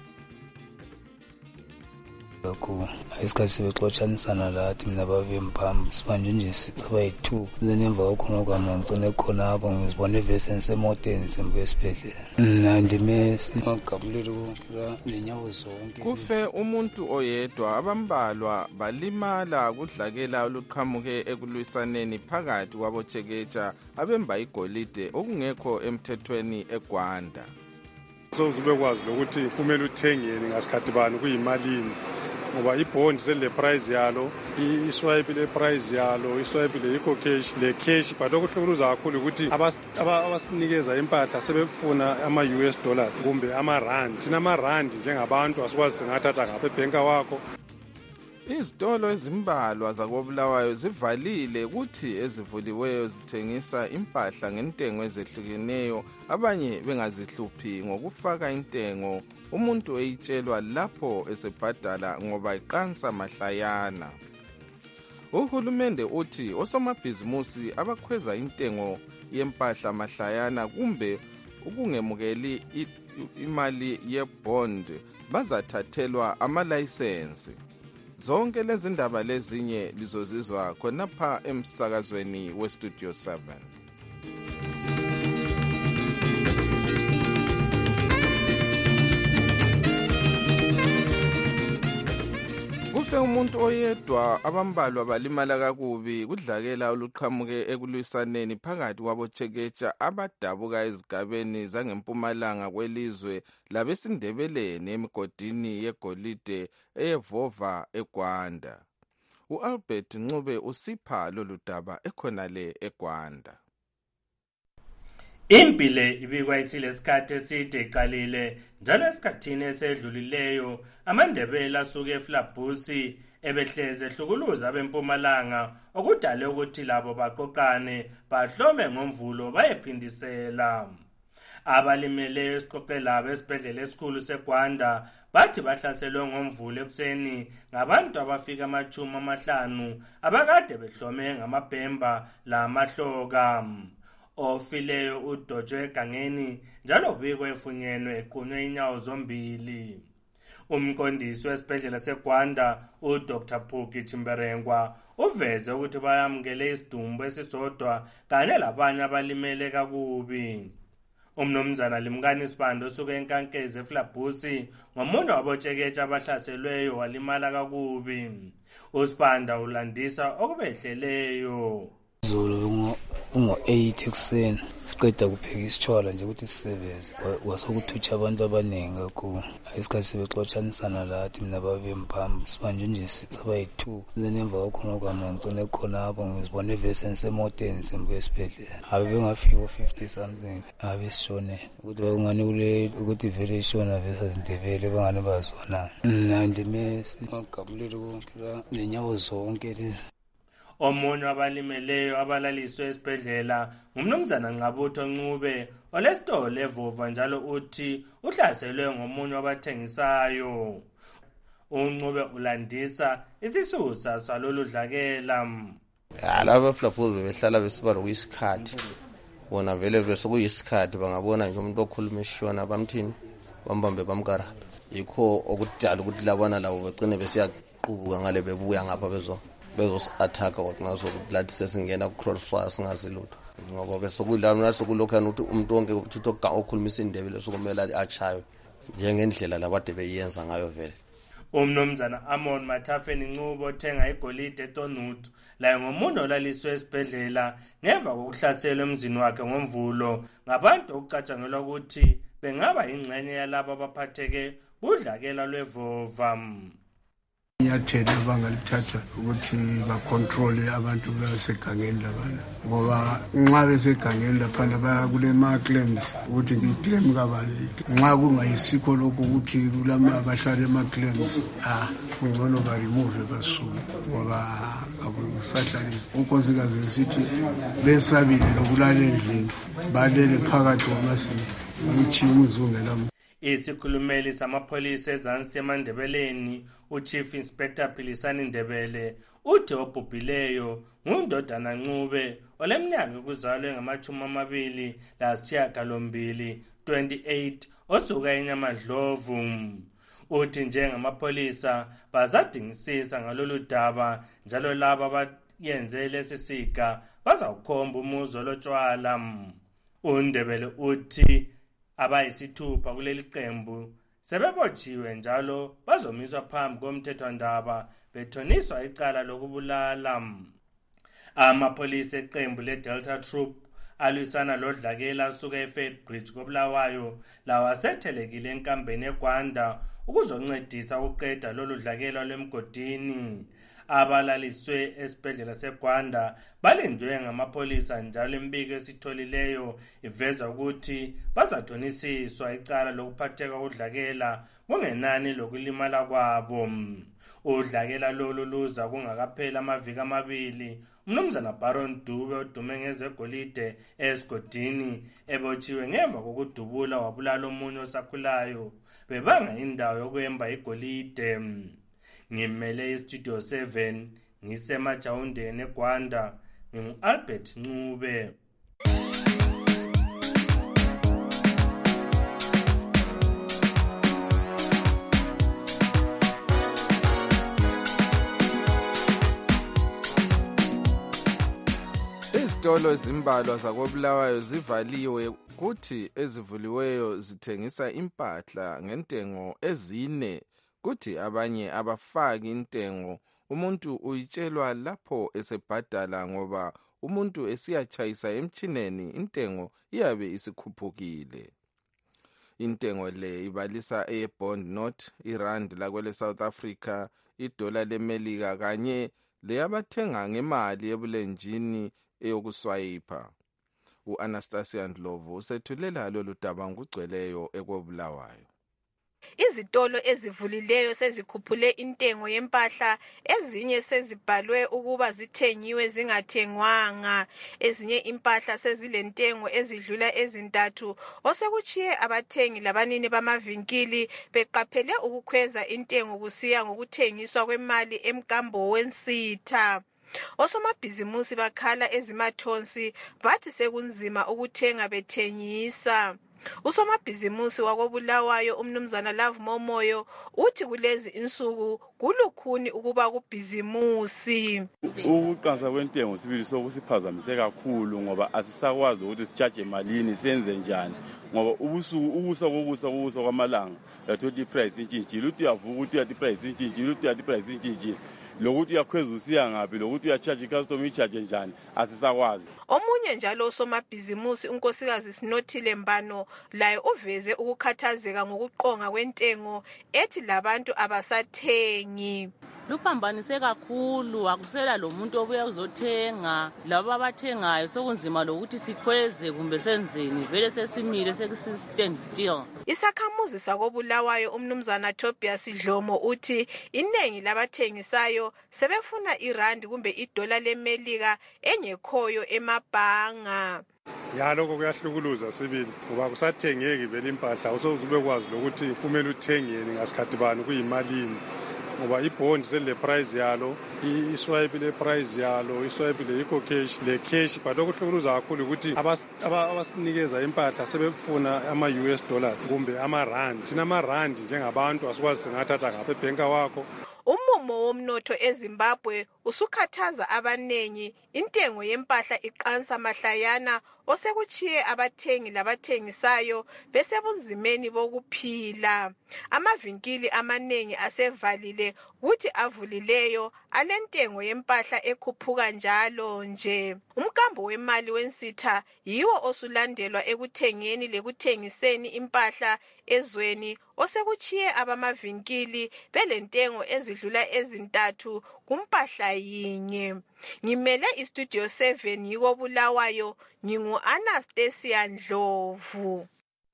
lokhu isikhathi sebexotshanisana lathi mina bavemphambi sibanje nje sibayi-two lenemva kokhona kwami ngicine khona apho ngizibona ivesi engisemoteni sembuye esibhedlela nandimesi ngagabuleli konke nenyawo zonke. Kufe umuntu oyedwa, abambalwa balimala kudlakela oluqhamuke ekulwisaneni phakathi kwabotshekeja abemba igolide okungekho emthethweni eGwanda. Sozubekwazi lokuthi kumele uthengeni ngasikhathi bani kuyimalini ngoba ibond sele price yalo iswipe le price yalo iswipe le iko cash le cash but okuhlukuluza kakhulu ukuthi abasinikeza impahla sebefuna ama U S dollars kumbe ama rand. Thina ama rand njengabantu asikwazi singathatha ngapha ebhenka wakho. Izitolo ezimbalwa zakobulawayo zivalile ukuthi ezivuliweyo zithengisa impahla ngentengo ezehlukeneyo, abanye bengazihluphi ngokufaka intengo umuntu eyitshelwa lapho esebhadala ngoba iqansa mahlayana. Uhulumende uthi osomabhizimusi abakhweza intengo yempahla mahlayana kumbe ukungemukeli imali yebond bazathathelwa amalayisensi. Zonke lezi ndaba lezinye lizozizwa khonapha emsakazweni we-Studio seven. Kufe umuntu oyedwa, abambalwa balimala kakubi kudlakela oluqhamuke ekulwisaneni phakathi kwabotshekeja abadabuka ezigabeni zangempumalanga kwelizwe labesindebeleni emigodini yegolide eyevova eGwanda. U-Albert Ncube usipha lolu daba ekhonale eGwanda. Impile ibikwa isilesikhathi eside iqalile njalo esikhathini esedlulileyo amandebela asuke eFlabusi ebehleze ehlukuluza bempumalanga okudale ukuthi labo baqoqane bahlome ngomvulo bayephindisela. Abalimeleyo esiqoqela besibhedlela esikhulu seGwanda bathi bahlaselwe ngomvulo ekuseni ngabantu abafika amachumi amahlanu abakade behlome ngamabhemba lamahloka. Ofileyo udotshwe egangeni njalo ubikwe efunyenwe equnywe inyawo zombili. Umqondisi wesibhedlela seGwanda uDr Phuki Chimberengwa uveze ukuthi bayamukele isidumbu esisodwa kanye labanye abalimele kakubi. Umnumzana Limkani Sibando osuke eNkankezi eFlabusi ngomunye wabotshekeja abahlaselweyo walimala kakubi. uSibanda ulandisa okubehleleyo. Zulu ungo-eight ekuseni siqeda kupheka isitshwala nje ukuthi sisebenze wasokuthutsha abantu abaningi kakhulu isikhathi sebexotshanisana lathi mina bavemphambi sibanje nje sibayi-two lenemva kokhona kwami ngicine khona apho ngizibona ivesi engisemoteni sembuye esibhedlela abe bengafika o-fifty something abe sishonele ukuthi bakungani kule ukuthi vele ishona vesi azindebele bangane bazwanana nandimesi ngagabuleli konke nenyawo zonke lezi. Omunye wabalimeleyo abalaliswe esibhedlela ngumnumzana Ngqabutho Ncube olesitolo evova njalo uthi uhlaselwe ngomunye wabathengisayo. uNcube ulandisa isisusa salolu dlakela. Laba Flabusi behlala besibalo kuyisikhathi bona vele vese kuyisikhathi bangabona nje umuntu okhuluma eshona bamthini bambambe bamkarapha yikho okudala ukuthi labana labo bagcine besiyaqubuka ngale bebuya ngapha bezo bezos-attack ngazo lathi sesingena ku-crossfire singazi lutho ngoba besokuyilana nasokulokhana ukuthi umuntu wonke uthi okhulumisa indebele sokumele achaywe njengendlela labade beyenza ngayo vele. Umnumzana Amon Mathafeni Ncubo othenga igolide eTonut laye ngomuntu olaliswe esibhedlela ngemva kokuhlaselwa emzini wakhe ngomvulo ngabantu okucatshangelwa ukuthi bengaba ingxenye yalabo abaphatheke kudlakela lwevova. Inyathelo abangalithatha ukuthi bacontrole abantu basegangeni labana ngoba nxa besegangeni laphana baya kule ma-claims ukuthi ngiclaim kabani nxa kungayisikho lokhu ukuthi kulama abahlala ema-claims ah kungcono baremove basuke ngoba akusahlalisi unkosikazi esithi besabile lokulala endlini balele phakathi kwamasini ukuthi umuzi ungelamuntu. Isikhulumeli samapholisa ezansi eMandebeleni uChief Inspector Philisani Ndebele uthi obhubhileyo ngundodana Ncube oleminyaka yokuzalwa engamachumi amabili lasishiyagalombili twenty-eight osuka eNyamadlovu. Uthi njengamapholisa bazadingisisa ngalolu daba njalo laba abayenze lesi siga bazawukhomba umuzo lotshwala. uNdebele uthi abayisithupha kuleli qembu sebebotshiwe njalo bazomiswa phambi komthethwandaba bethoniswa icala lokubulala. Amapholisa eqembu leDelta Troop alwisana lodlakela suka eFaithbridge koBulawayo lawa asethelekile enkambeni eGwanda ukuzoncedisa ukuqeda lolu dlakela lwemgodini. Abalaliswe esibhedlela seGwanda balindwe ngamapholisa njalo imbiko esitholileyo iveza ukuthi bazathonisiswa icala lokuphatheka kudlakela kungenani lokulimala kwabo. Udlakela lolu luza kungakaphela amaviki amabili umnumzana Baron Dube odume ngezegolide esigodini ebotshiwe ngemva kokudubula wabulala omunye osakhulayo bebanga indawo yokwemba igolide. Ngimele iStudio seven ngisemajawundeni eGwanda ngingu-Albert Ncube. Izitolo ezimbalwa zakoBulawayo zivaliwe kuthi ezivuliweyo zithengisa impahla ngentengo ezine kuthi abanye abafaki intengo umuntu uyitshelwa lapho esebhadala ngoba umuntu esiyachayisa emchineni intengo iyabe isikhuphukile. Intengo le ibalisa e-bond note, irand lakwele South Africa, idola leMelika kanye leyabathenga ngemali ebulenjini eyokuswayipa. U-Anastasia Ndlovu usethulela lolu daba ngugcweleyo ekobulawayo. Izitolo ezivulileyo sezikhuphule intengo yempahla, ezinye sezibhalwe ukuba zithengiwe zingathengwanga, ezinye impahla sezilentengo ezidlula ezintathu osekuchiye abathengi labanini bamavinkili beqaphele ukukhweza intengo kusiya ngokuthengiswa kwemali emkambo wensitha. Osomabhizimusi bakhala ezimathonsi bathi sekunzima ukuthenga bethengisa. Usomabhizimusi wakobulawayo umnumzana Love Momoyo uthi kulezi insuku kulukhuni ukuba kubhizimusi. Ukuqansa kwentengo sibili sokusiphazamise kakhulu ngoba asisakwazi ukuthi sichaje malini senze njani ngoba ubusuku ubusa kobusa kobusa kwamalanga yathola iprice intshintshile uthi uyavuka ukuthi uyathi iprice intshintshile uthi uyathi iprice intshintshile lokuthi uyakhweza usiya ngaphi lokuthi uyacharge i-custom i-charge njani asisakwazi. Omunye njalo usomabhizimusi unkosikazi Sinothile Mbano laye uveze ukukhathazeka ngokuqonga kwentengo ethi labantu abasathengi. Luphambanise kakhulu akusela lo muntu obuya uzothenga labo abathengayo sokunzima lokuthi sikhweze kumbe senzeni vele sesimile sekusistand still. Isakhamuzi sakobulawayo umnumzana Tobias Dlomo uthi inengi labathengisayo sebefuna irandi kumbe idola leMelika engekhoyo emabhanga. Ya lokho kuyahlukuluza sibili ngoba kusathengeki vele impahla usozube kwazi lokuthi kumele uthengeni ngasikhathi bani kuyimalini ngoba ibond sele price yalo iswipe le price yalo iswipe le eco cash le cash but okuhlukuluza kakhulu ukuthi abasinikeza impahla sebefuna ama U S dollars kumbe ama rand thina ama rand njengabantu asikwazi singathatha ngapha ebanka wakho. Umumo womnotho eZimbabwe usukhathaza abanengi. Intengo yempahla iqansa mahlayana osekuchiye abathengi labathengisayo besebunzimeni bokuphila. Amavinkili amanengi asevalile kuthi avulileyo alentengo yempahla ekhuphuka njalo nje. Umkambo wemali wensitha yiwo osulandelwa ekuthengeni lekuthengiseni impahla ezweni osekuchiye abamavinkili belentengo ezidlula ezintathu kumpahla yinye. Ngimele iStudio seven yiko Bulawayo, ngingu Anastasia Ndlovu.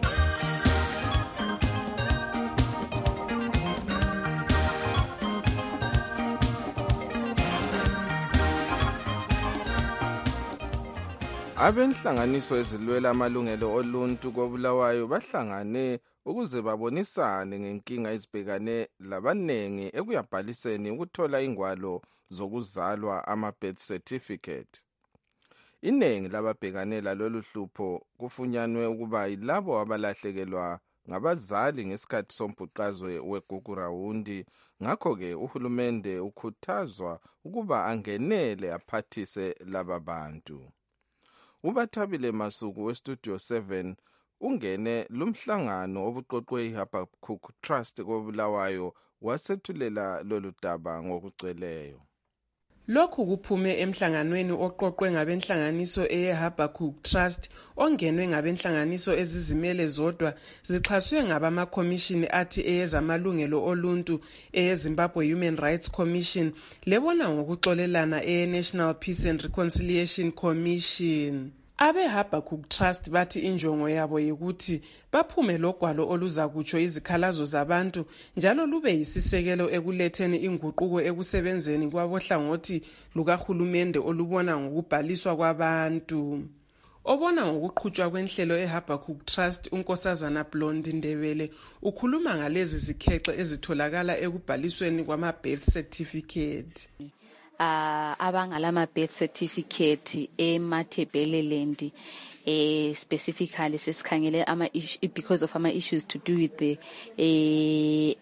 Abenhlanganiso ezilwela amalungelo oluntu koBulawayo bahlangane ukuze babonisane ngenkinga ezibhekane labanengi ekuyabhaliseni ukuthola ingwalo zokuzalwa ama-birth certificate. Inengi lababhekane lalolu hlupho kufunyanwe ukuba yilabo abalahlekelwa ngabazali ngesikhathi sombhuqazwe weGugurawundi. Ngakho-ke uhulumende ukhuthazwa ukuba angenele aphathise laba bantu. Ubathabile Masuku weStudio seven ungene lumhlangano obuqoqwe iHabakkuk Trust koBulawayo wasethulela lolu daba ngokugcweleyo. Lokhu kuphume emhlanganweni oqoqwe ngabenhlanganiso eHabakkuk Trust ongenwe ngabenhlanganiso ezizimele zodwa zixhaswe ngabamakhomishini athi eyezamalungelo oluntu eyeZimbabwe Human Rights Commission lebona ngokuxolelana eNational Peace and Reconciliation Commission. Abe Habakkuk Trust bathi injongo yabo yikuthi baphume logwalo oluzakutsho izikhalazo zabantu njalo lube yisisekelo ekuletheni inguquko ekusebenzeni kwabohlangothi lukahulumende olubona ngokubhaliswa kwabantu. Obona ngokuqhutshwa kwenhlelo eHabakkuk Trust uNkosazana Blondie Ndebele ukhuluma ngalezi zikhexe ezitholakala ekubhalisweni kwama-birth certificate. Uh, abangalama birth certificate eMathebeleland eh specifically sesikhangele ama because of ama issues to do with the eh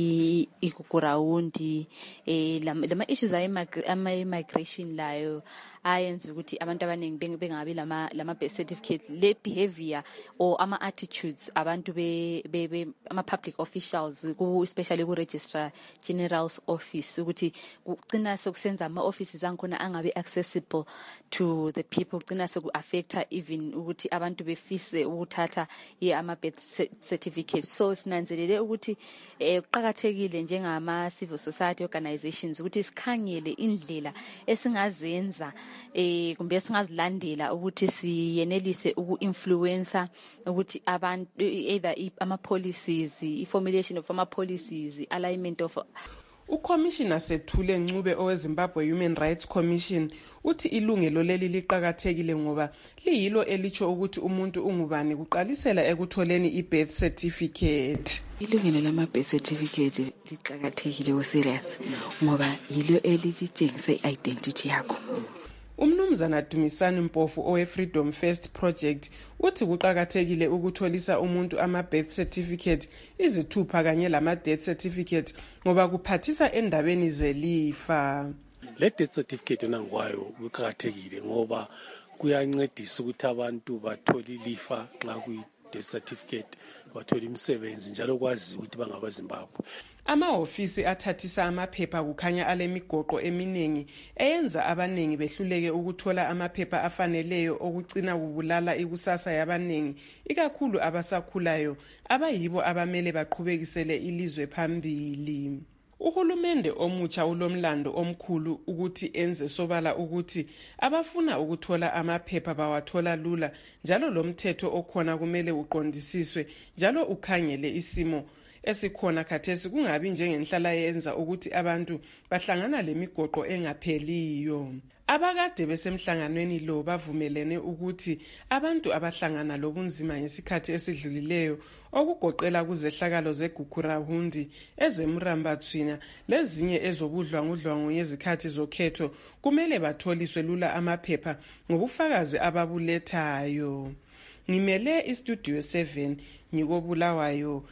igugurawundi eh lama issues ama immigration layo ayenza ukuthi abantu abaningi bengabi lama lama birth certificate le behavior or ama attitudes abantu be, be, be ama public officials ku especially ku registrar general's office ukuthi kucina sokusenza ama offices ankhona angabe accessible to the people, kucina soku affecta even ukuthi abantu befise ukuthatha ye ama birth certificate. So sinanzelele ukuthi uqhakathekile njengama civil society organizations ukuthi sikhangele indlela esingazenza eh kumbe singazilandela ukuthi siyenelise uku-influencer ukuthi abantu either ama policies, i-formulation of ama policies, alignment of. Ucommissioner Sethule Ncube oweZimbabwe Human Rights Commission uthi ilungelo leli liqhakathekile ngoba liyilo elicho ukuthi umuntu ungubani kuqalisela ekutholeni i-birth certificate. Ilungelo lama birth certificate liqhakathekile o serious ngoba yilo elitshengisa i-identity yakho. Umnumzana Dumisani Mpofu owe Freedom First Project uthi kuqhakathekile ukutholisa umuntu ama birth certificate izithupha kanye lama death certificate ngoba kuphathisa endabeni zelifa. Le death certificate nangwayo kuqhakathekile ngoba kuyancedisa ukuthi abantu bathole ilifa nxa kuyi death certificate, bathole imisebenzi njalo kwazi ukuthi bangaba Zimbabwe. Ama-ofisi athathisa amaphepha kukhanya alemigoqo eminengi eyenza abanengi behluleke ukuthola amaphepha afaneleyo okucina kubulala ikusasa yabanengi ikakhulu abasakhulayo abayibo abamele baqhubekisele ilizwe phambili. Uhulumende omutsha ulomlando omkhulu ukuthi enze sobala ukuthi abafuna ukuthola amaphepha bawathola lula njalo lomthetho okhona kumele uqondisiswe njalo ukhangele isimo esikhona khathesi kungabi njengenhlala yenza ukuthi abantu bahlangana lemigoqo engapheliyo. Abakade besemhlanganweni lo bavumelene ukuthi abantu abahlangana lobunzima ngesikhathi esidlulileyo okugoqela kuzehlakalo zeGugurawundi, ezemrambathwina lezinye ezobudlwangudlwangu ngezikhathi zokhetho kumele batholiswe lula amaphepha ngobufakazi ababulethayo. Ngimele iStudio seven ngikobulawayo,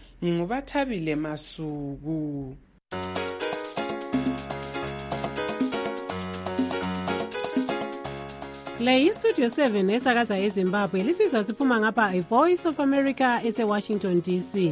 ngingubathabile Masuku. Le iStudio seven esakaza eZimbabwe lisizwa siphuma ngapha iVoice of America ese-Washington D C.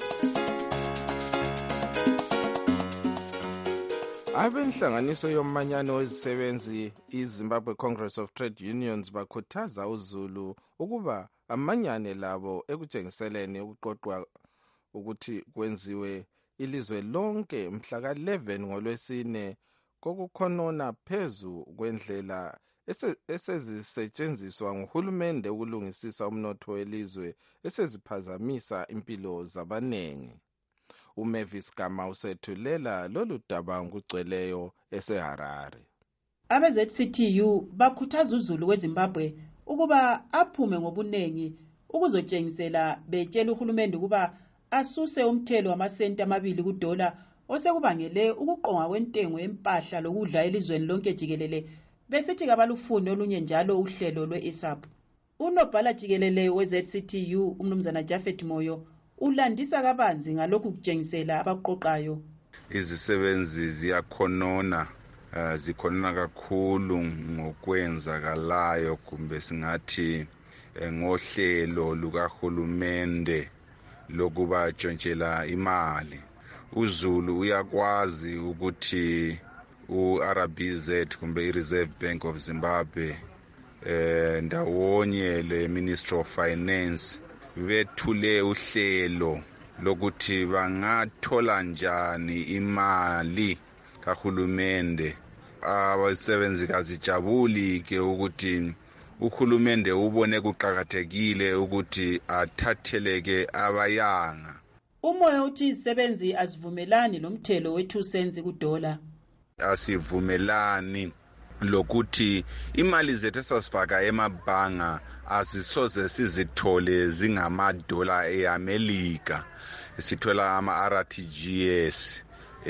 Abenhlanganiso yomanyano wezisebenzi iZimbabwe Congress of Trade Unions bakhuthaza uZulu ukuba amanyane labo ekutshengiseleni ukuqoqwa ukuthi kwenziwe ilizwe lonke mhla ka eleven ngolwesine kokukhonona phezu kwendlela esezisetshenziswa nguhulumende ukulungisisa umnotho welizwe eseziphazamisa impilo zabanengi. uMavis Gama usethulela lolu daba ngugcweleyo eseHarare. Abe-Z C T U bakhuthaza uZulu weZimbabwe ukuba aphume ngobunengi ukuzotshengisela betshela uhulumende ukuba asuse umthelo wamasenti amabili kudola osekubangele ukuqonga kwentengo yempahla lokudla elizweni lonke jikelele, besithi kabalufuni olunye njalo uhlelo lwe-A S A P. Unobhala jikelele we-Z C T U umnumzana Jafet Moyo ulandisa kabanzi ngalokhu kutshengisela abaqoqayo. Izisebenzi ziyakhonona uh, zikhonona kakhulu ngokwenzakalayo kumbe singathi ngohlelo lukahulumende lokuba tshontshelana imali. uZulu uyakwazi ukuthi u-R B Z kumbe i-Reserve Bank of Zimbabwe eh ndawonye le Ministry of Finance bethule uhlelo lokuthi bangathola njani imali kahulumende. Abasebenzi kazijabuli ke ukuthi uhulumende ubone kuqhakathekile ukuthi athatheleke abayanga. Umoya uthi izisebenzi azivumelani lomthelo we-two cents kudola. Asivumelani lokuthi imali zethu esasifaka emabhanga asisoze sizithole zingamadola eAmelika, sithola ama-R T G S.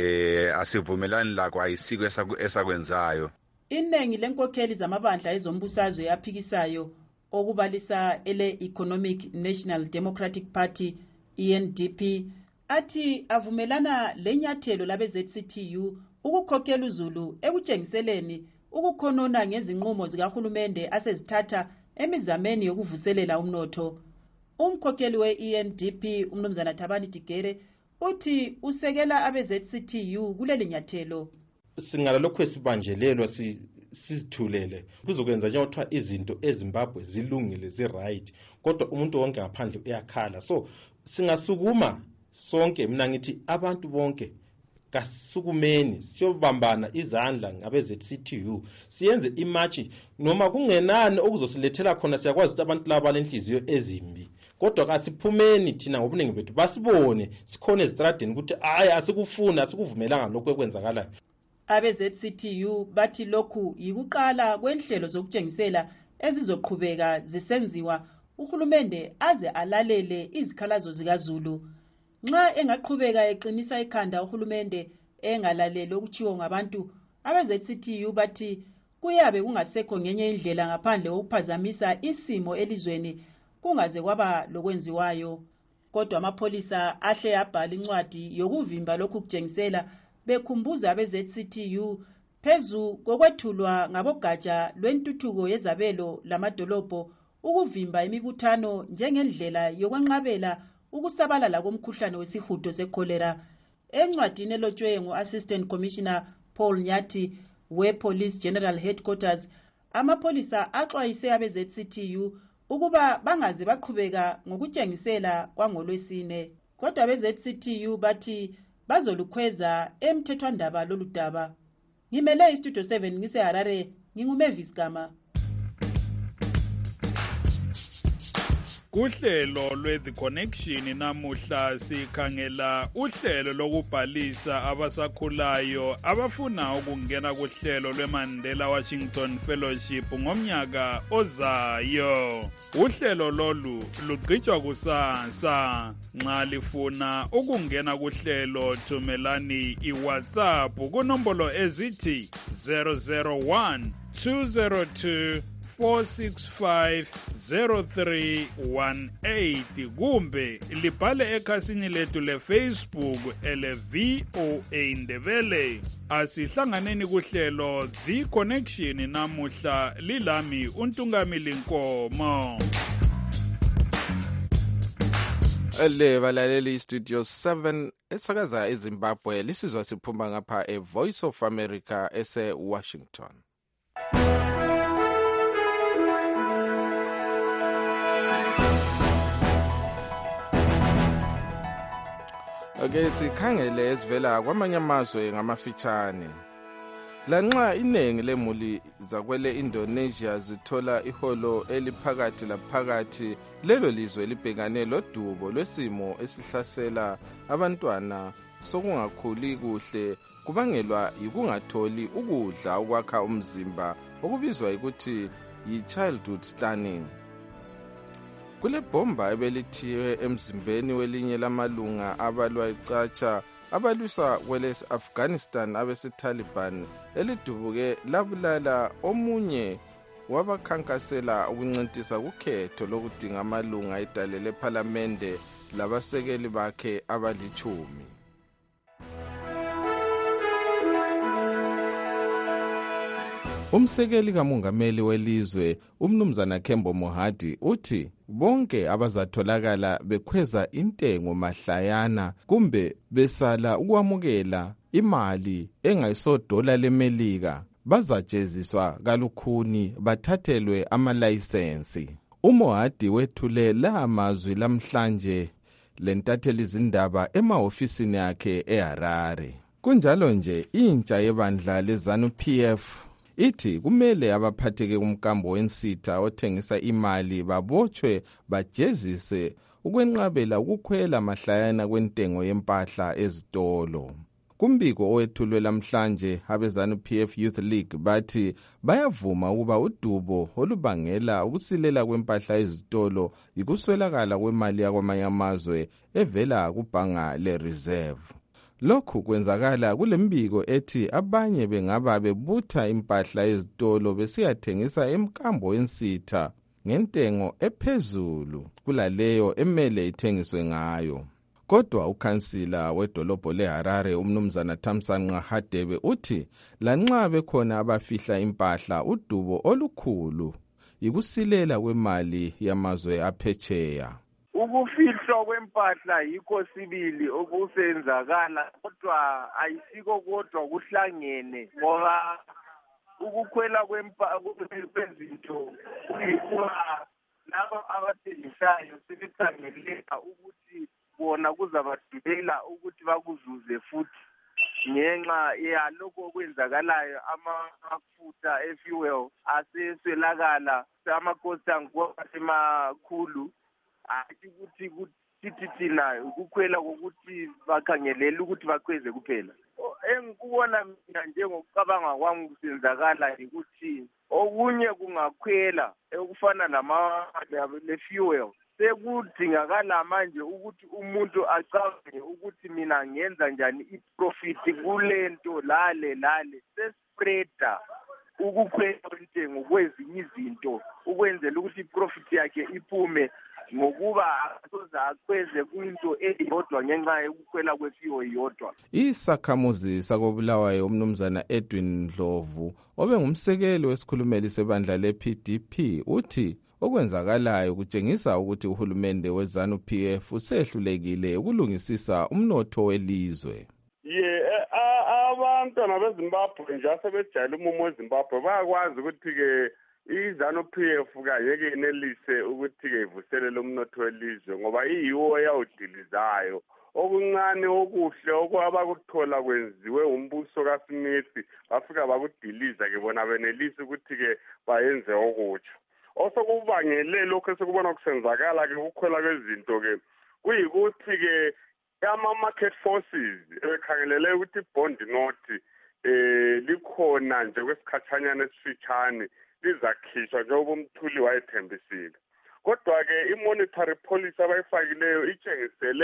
eh asivumelani la kwayisiko esakwenzayo. Iningi lenkokheli zamabandla ezombusazwe yaphikisayo okubalisa ele Economic National Democratic Party E N D P athi avumelana lenyathelo labe-Z C T U ukukhokhela uZulu ekutshengiseleni ukukhonona ngezinqumo zikahulumende asezithatha emizameni yokuvuselela umnotho. Umkhokheli we-E N D P umnumzana Thabani Tigere uthi usekela abe-Z C T U kuleli nyathelo. Singalalokho esibanjelelwa sizithulele kuzokwenza njengokuthi izinto eZimbabwe zilungile zi-right, kodwa umuntu wonke ngaphandle uyakhala. So singasukuma sonke, mina ngithi abantu bonke kasukumeni siyobambana izandla ngabe-Z C T U siyenze imatchi noma kungenani okuzosilethela khona. Siyakwazi ukuthi abantu laba balenhliziyo ezimbi, kodwa kasiphumeni thina ngobuningi bethu basibone sikhona ezitradeni ukuthi hayi asikufuna asikuvumelanga lokho ekwenzakalayo. Abe-Z C T U bathi lokhu yikuqala kwenhlelo zokutshengisela ezizoqhubeka zisenziwa uhulumende aze alalele izikhalazo zikaZulu. Nxa engaqhubeka eqinisa ikhanda uhulumende engalaleli okuchiwo ngabantu, abe-Z C T U bathi kuyabe kungasekho ngenye indlela ngaphandle kokuphazamisa isimo elizweni kungaze kwaba lokwenziwayo. Kodwa amapholisa ahle abhala incwadi yokuvimba lokhu kutshengisela bekhumbuza abe-Z C T U phezu kokwethulwa ngabogatsha lwentuthuko yezabelo lamadolobho ukuvimba imibuthano njengendlela yokwenqabela ukusabalala komkhuhlane wesihudo sekholera. Encwadini elotshwe ngu-Assistant Commissioner Paul Nyathi we-Police General Headquarters, amapholisa axwayise abe-Z C T U ukuba bangaze baqhubeka ngokutshengisela kwangolwesine. Kodwa abe-Z C T U bathi bazolukhweza emthethwandaba lolu daba. Ngimele iStudio seven ngiseHarare, nginguMavis Gama. Kuhlelo lwe-The Connection namuhla sikhangela uhlelo lokubhalisa abasakhulayo abafuna ukungena kuhlelo lwe-Mandela Washington Fellowship ngomnyaka ozayo. Uhlelo lolu lugqitshwa kusasa. Nxa lifuna ukungena kuhlelo thumelani iWhatsApp kunombolo ezithi zero zero one two zero two four six five zero three one eight kumbe libhale ekhasini lethu le-Facebook ele-V O A Ndebele. Asihlanganeni kuhlelo The Connection namuhla lilami uNtungamili Nkomo. Le balaleli Studio seven esakaza eZimbabwe lisizwa siphuma ngapha eVoice of America ese Washington. Ake sikhangele esivela kwamanye amazwe ngamafitshane. Lanxa inengi lemuli zakwele Indonesia zithola iholo eliphakathi laphakathi, lelo lizwe libhekane lodubo lwesimo esihlasela abantwana sokungakhuli kuhle kubangelwa yikungatholi ukudla okwakha umzimba okubizwa ukuthi yi-childhood stunning. Kule bhomba ebelithiwe emzimbeni welinye lamalunga abalwa icatsha abalwisa kwele Afghanistan abese-Taliban elidubuke labulala omunye wabakhankasela ukuncintisa kukhetho lokudinga amalunga edale lephalamende labasekeli bakhe abalichumi. Umsekeli kamongameli welizwe umnumzana Kembo Mohadi uthi bonke abazatholakala bekhweza intengo mahlayana kumbe besala ukwamukela imali engayisodola lemelika bazajeziswa kalukhuni bathathelwe amalayisensi. uMohadi wethule la amazwi lamhlanje lentatheli izindaba emahofisini yakhe eHarare. Kunjalo nje intsha yebandla leZANU P F ithi kumele abaphatheke kumkambo wensitha othengisa imali babotshwe bajezise ukwenqabela ukukhwela mahlayana kwentengo yempahla ezitolo. Kumbiko owethulwe lamhlanje abeZANU P F Youth League bathi bayavuma ukuba udubo olubangela ukusilela kwempahla ezitolo yikuswelakala kwemali yakwamanye amazwe evela kubhanga le-Reserve. Lokhu kwenzakala kulembiko ethi abanye bengaba bebutha impahla ezitolo besiyathengisa emkambo wensitha ngentengo ephezulu kulaleyo emele ithengiswe ngayo. Kodwa ukhansila wedolobho leHarare umnumzana Thamsanqa Hadebe uthi lanxa bekhona abafihla impahla udubo olukhulu yikusilela kwemali yamazwe aphetsheya. Ukufihlwa kwempahla yikho sibili okusenzakala, kodwa ayisiko kodwa kuhlangene ngoba ukukhwela kwezinto kuyikuba labo abathengisayo sebekhangelela ukuthi bona kuzabadibela ukuthi bakuzuze futhi ngenxa yalokho okwenzakalayo. Amafutha e-fuel aseswelakala, amakosi angekho makhulu. Athi ukuthi kuthi thina ukukhwela kokuthi bakhangelela ukuthi bakhweze kuphela. Engikubona mina njengokucabanga kwami kusenzakala ukuthi okunye kungakhwela ekufana nama le-fuel. Sekudingakala manje ukuthi umuntu acabange ukuthi mina ngenza njani i-profit kulento lale lale sespreada ukukhwela kwentengo kwezinye izinto ukwenzela ukuthi i-profit yakhe iphume ngokuba asoza akweze kwinto eyodwa ngenxa yokukhwela kwefuel yodwa. Isakhamuzi sakobulawayo umnumzana Edwin Ndlovu obengumsekeli wesikhulumeli sebandla le-P D P uthi okwenzakalayo kutshengisa ukuthi uhulumende weZANU P F usehlulekile ukulungisisa umnotho welizwe. Ye abantwana beZimbabwe nje asebejayele umumo weZimbabwe bayakwazi ukuthi ke iZANU P F kayeke yenelise ukuthi ke ivuselele umnotho welizwe ngoba iyiwo yawudilizayo. Okuncane okuhle okwabakuthola kwenziwe umbuso kaSmith bafika bakudiliza ke bona benelise ukuthi ke bayenze okutsha. Osokubangele lokho esekubona kusenzakala ke ukukhwela kwezinto ke kuyikuthi ke ama-market forces ekhangelele ukuthi bond note eh likhona nje kwesikhatshanyana esifitshane lizakhishwa njengoba umthuli wayethembisile. Kodwa ke i-monetary policy abayifakileyo itshengisele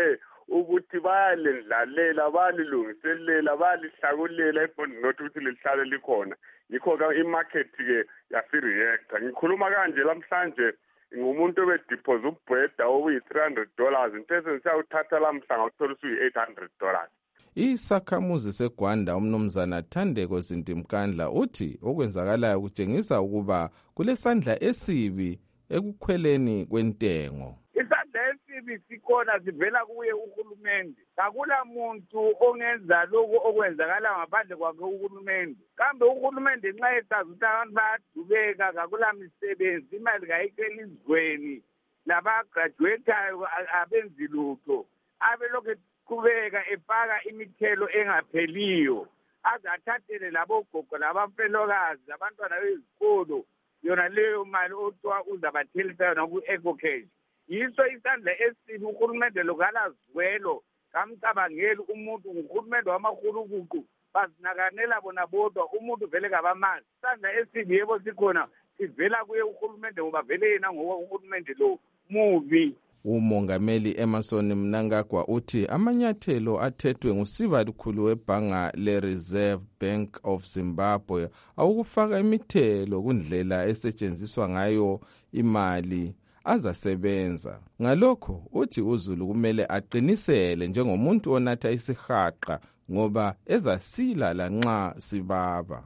ukuthi bayalendlalela balilungiselela balihlakulela ibhondi nothi ukuthi lihlale likhona yikho-ke imarket-ke yasi-reactor. Ngikhuluma kanje lamhlanje ngumuntu obediphose ubheda okuyi-three hundred dollars intese ngisiyawuthatha lamhla ngawuthola usuyi-eight hundred dollars. Isakhamuzi seGwanda umnumzana Thandeko Zintimkandla uthi okwenzakalayo kutshengisa ukuba kulesandla esibi ekukhweleni kwentengo. Isandla esibi sikhona sivela kuye uhulumende. Akula muntu ongenza lokho okwenzakala ngaphandle kwakhe uhulumende. Kambe uhulumende nxa esazi ukuthi abantu bayadubeka akula misebenzi imali kayikeli izweni labagraduateayo abenzi lutho abe lokho kubeka efaka imithelo engapheliyo azathathele labogogo labafelokazi abantwana bezikolo yona leyo mali othiwa uzabathelisa yona ku-ecocash. Yiso isandla esibi uhulumende lokalazwelo kamcabangeli umuntu nguhulumende wamahulukuqu bazinakanela bona bodwa umuntu vele kabamazi. Isandla esibi yebo sikhona sivela kuye uhulumende ngoba vele yena ngoba uhulumende lo mubi. Umongameli Emerson Mnangagwa uthi amanyathelo athethwe ngusibalikhulu webhanga le-Reserve Bank of Zimbabwe awukufaka imithelo kundlela esetshenziswa ngayo imali azasebenza. Ngalokho uthi uZulu kumele aqinisele njengomuntu onatha isihaqa ngoba ezasila lanxa sibaba.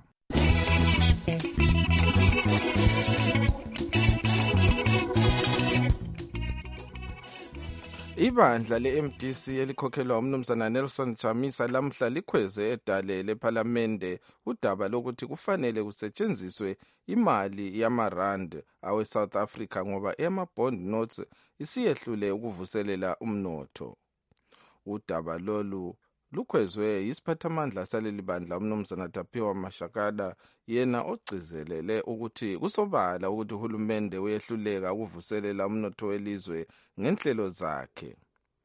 Ibandla le-M D C elikhokhelwa umnumzana Nelson Chamisa lamhla likhweze edale lephalamende udaba lokuthi kufanele kusetshenziswe imali yamarand awe-South Africa ngoba ema-bond notes isiyehlule ukuvuselela umnotho. Udaba lolu lukhwezwe yisiphathamandla saleli bandla umnumzana Tapiwa Mashakada yena ogcizelele ukuthi kusobala ukuthi uhulumende uyehluleka ukuvuselela umnotho welizwe ngenhlelo zakhe.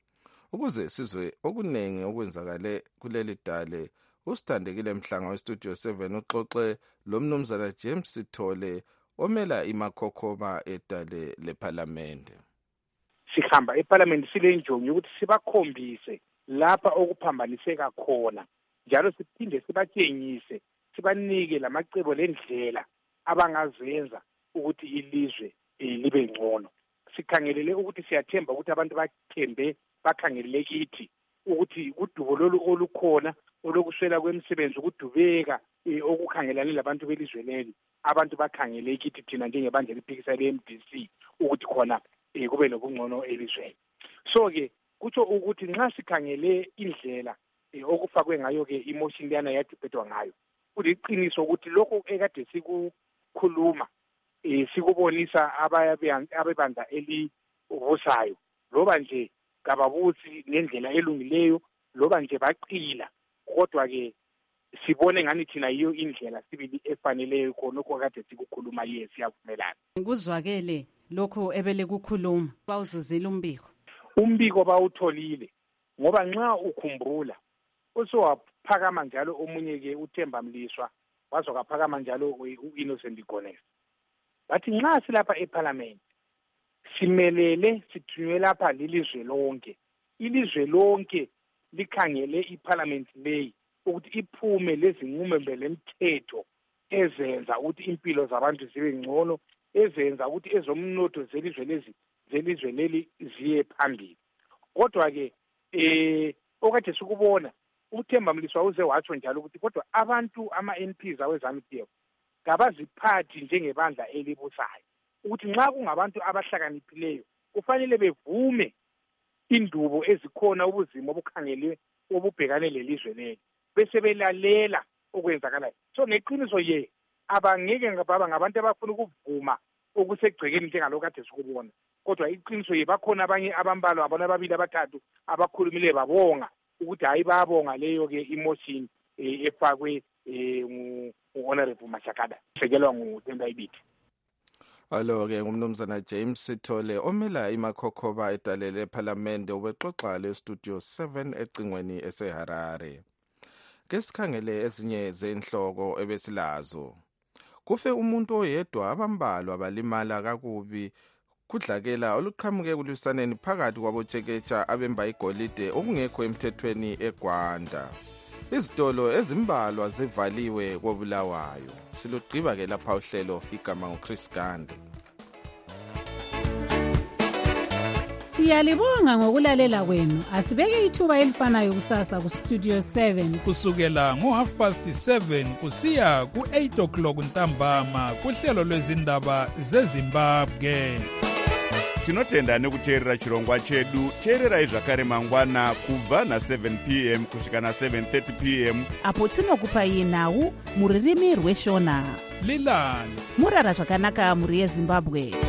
Ukuze sizwe okunengi okwenzakale kuleli dale usithandekile Mhlanga westudio seven uxoxe lomnumzana James Sithole omela imakhokhoba edale lephalamende. Sihamba eParliament silenjongo yokuthi sibakhombise lapha okuphambaniseka khona njalo siphinde sibatshengise sibanike lamacebo lendlela abangazenza ukuthi ilizwe libe ngcono. Sikhangelele ukuthi siyathemba ukuthi abantu bathembe bakhangelele kithi ukuthi udubo lolu olukhona olokuswela kwemisebenzi ukudubeka okukhangelane labantu belizwe leli abantu bakhangele kithi thina njengebandla eliphikisa le-M D C ukuthi khona kube nobungcono elizweni. So ke kutsho ukuthi nxa sikhangele indlela okufakwe ngayo ke emotion leyana yadibhetwa ngayo kuliqiniso ukuthi lokho ekade sikukhuluma sikubonisa abebandla elivusayo loba nje kababuthi ngendlela elungileyo loba nje baqila kodwa ke sibone ngani thina yiyo indlela sibili efaneleyo khonokho kade sikukhuluma yes siyavumelana. Kuzwakele lokho ebele kukhuluma bawuzuzile umbiko. Umbiko bawutholile ngoba nxa ukhumbula usowaphakama njalo omunye ke uThemba Mliswa wazokaphakama njalo uInnocent Gonesi. Bathi nxa silapha eParliament simelele sithunywe lapha lilizwe lonke. Ilizwe lonke likhangele iParliament leyi ukuthi iphume lezinqumo lemthetho ezenza ukuthi impilo zabantu zibe ngcono, ezenza ukuthi ezomnotho zelizwe lezi zelizwe leli ziye phambili. Kodwa ke eh okade sikubona uThemba Mliswa uze watsho njalo ukuthi kodwa abantu ama-M Ps awezanu-P F kabaziphathi njengebandla elibusayo ukuthi nxa kungabantu abahlakaniphileyo kufanele bevume indubo ezikhona ubuzima obukhangele obubhekane lelizwe leli bese belalela okwenzakalayo. So ngeqiniso ye abangeke ngababa ngabantu abafuna ukuvuma okusegcekeni njengalokho kade sikubona. Kodwa iqiniso ye bakhona abanye abambalwa abona ababili abathathu abakhulumile babonga ukuthi hayi babonga leyo ke emotion efakwe ngu-Honorable Mashakada sekelwa nguTendai Biti. Alo ke ngumnumzana James Sithole omela imakhokhoba edalele eParliament ubexoxa le studio seven ecingweni eseHarare. Kesikhangele ezinye zenhloko ebesilazo. Kufe umuntu oyedwa abambalwa balimala kakubi kudlakela oluqhamuke kulwisaneni phakathi kwabotsheketsha abemba igolide okungekho emthethweni eGwanda. Izitolo ezimbalwa zivaliwe koBulawayo. Silugqiba ke lapha uhlelo, igama nguChris Gande. Siyalibonga ngokulalela kwenu. Asibeke ithuba elifanayo kusasa ku Studio seven kusukela ngo half past seven kusiya ku eight o'clock ntambama kuhlelo lwezindaba zeZimbabwe. Tinotenda nekuteerera chirongwa chedu. Teererai zvakare mangwana kubva na seven p m kusvika na seven thirty p m apo tinokupai nhau muririmi rweshona. Lilani murara zvakanaka muri yeZimbabwe.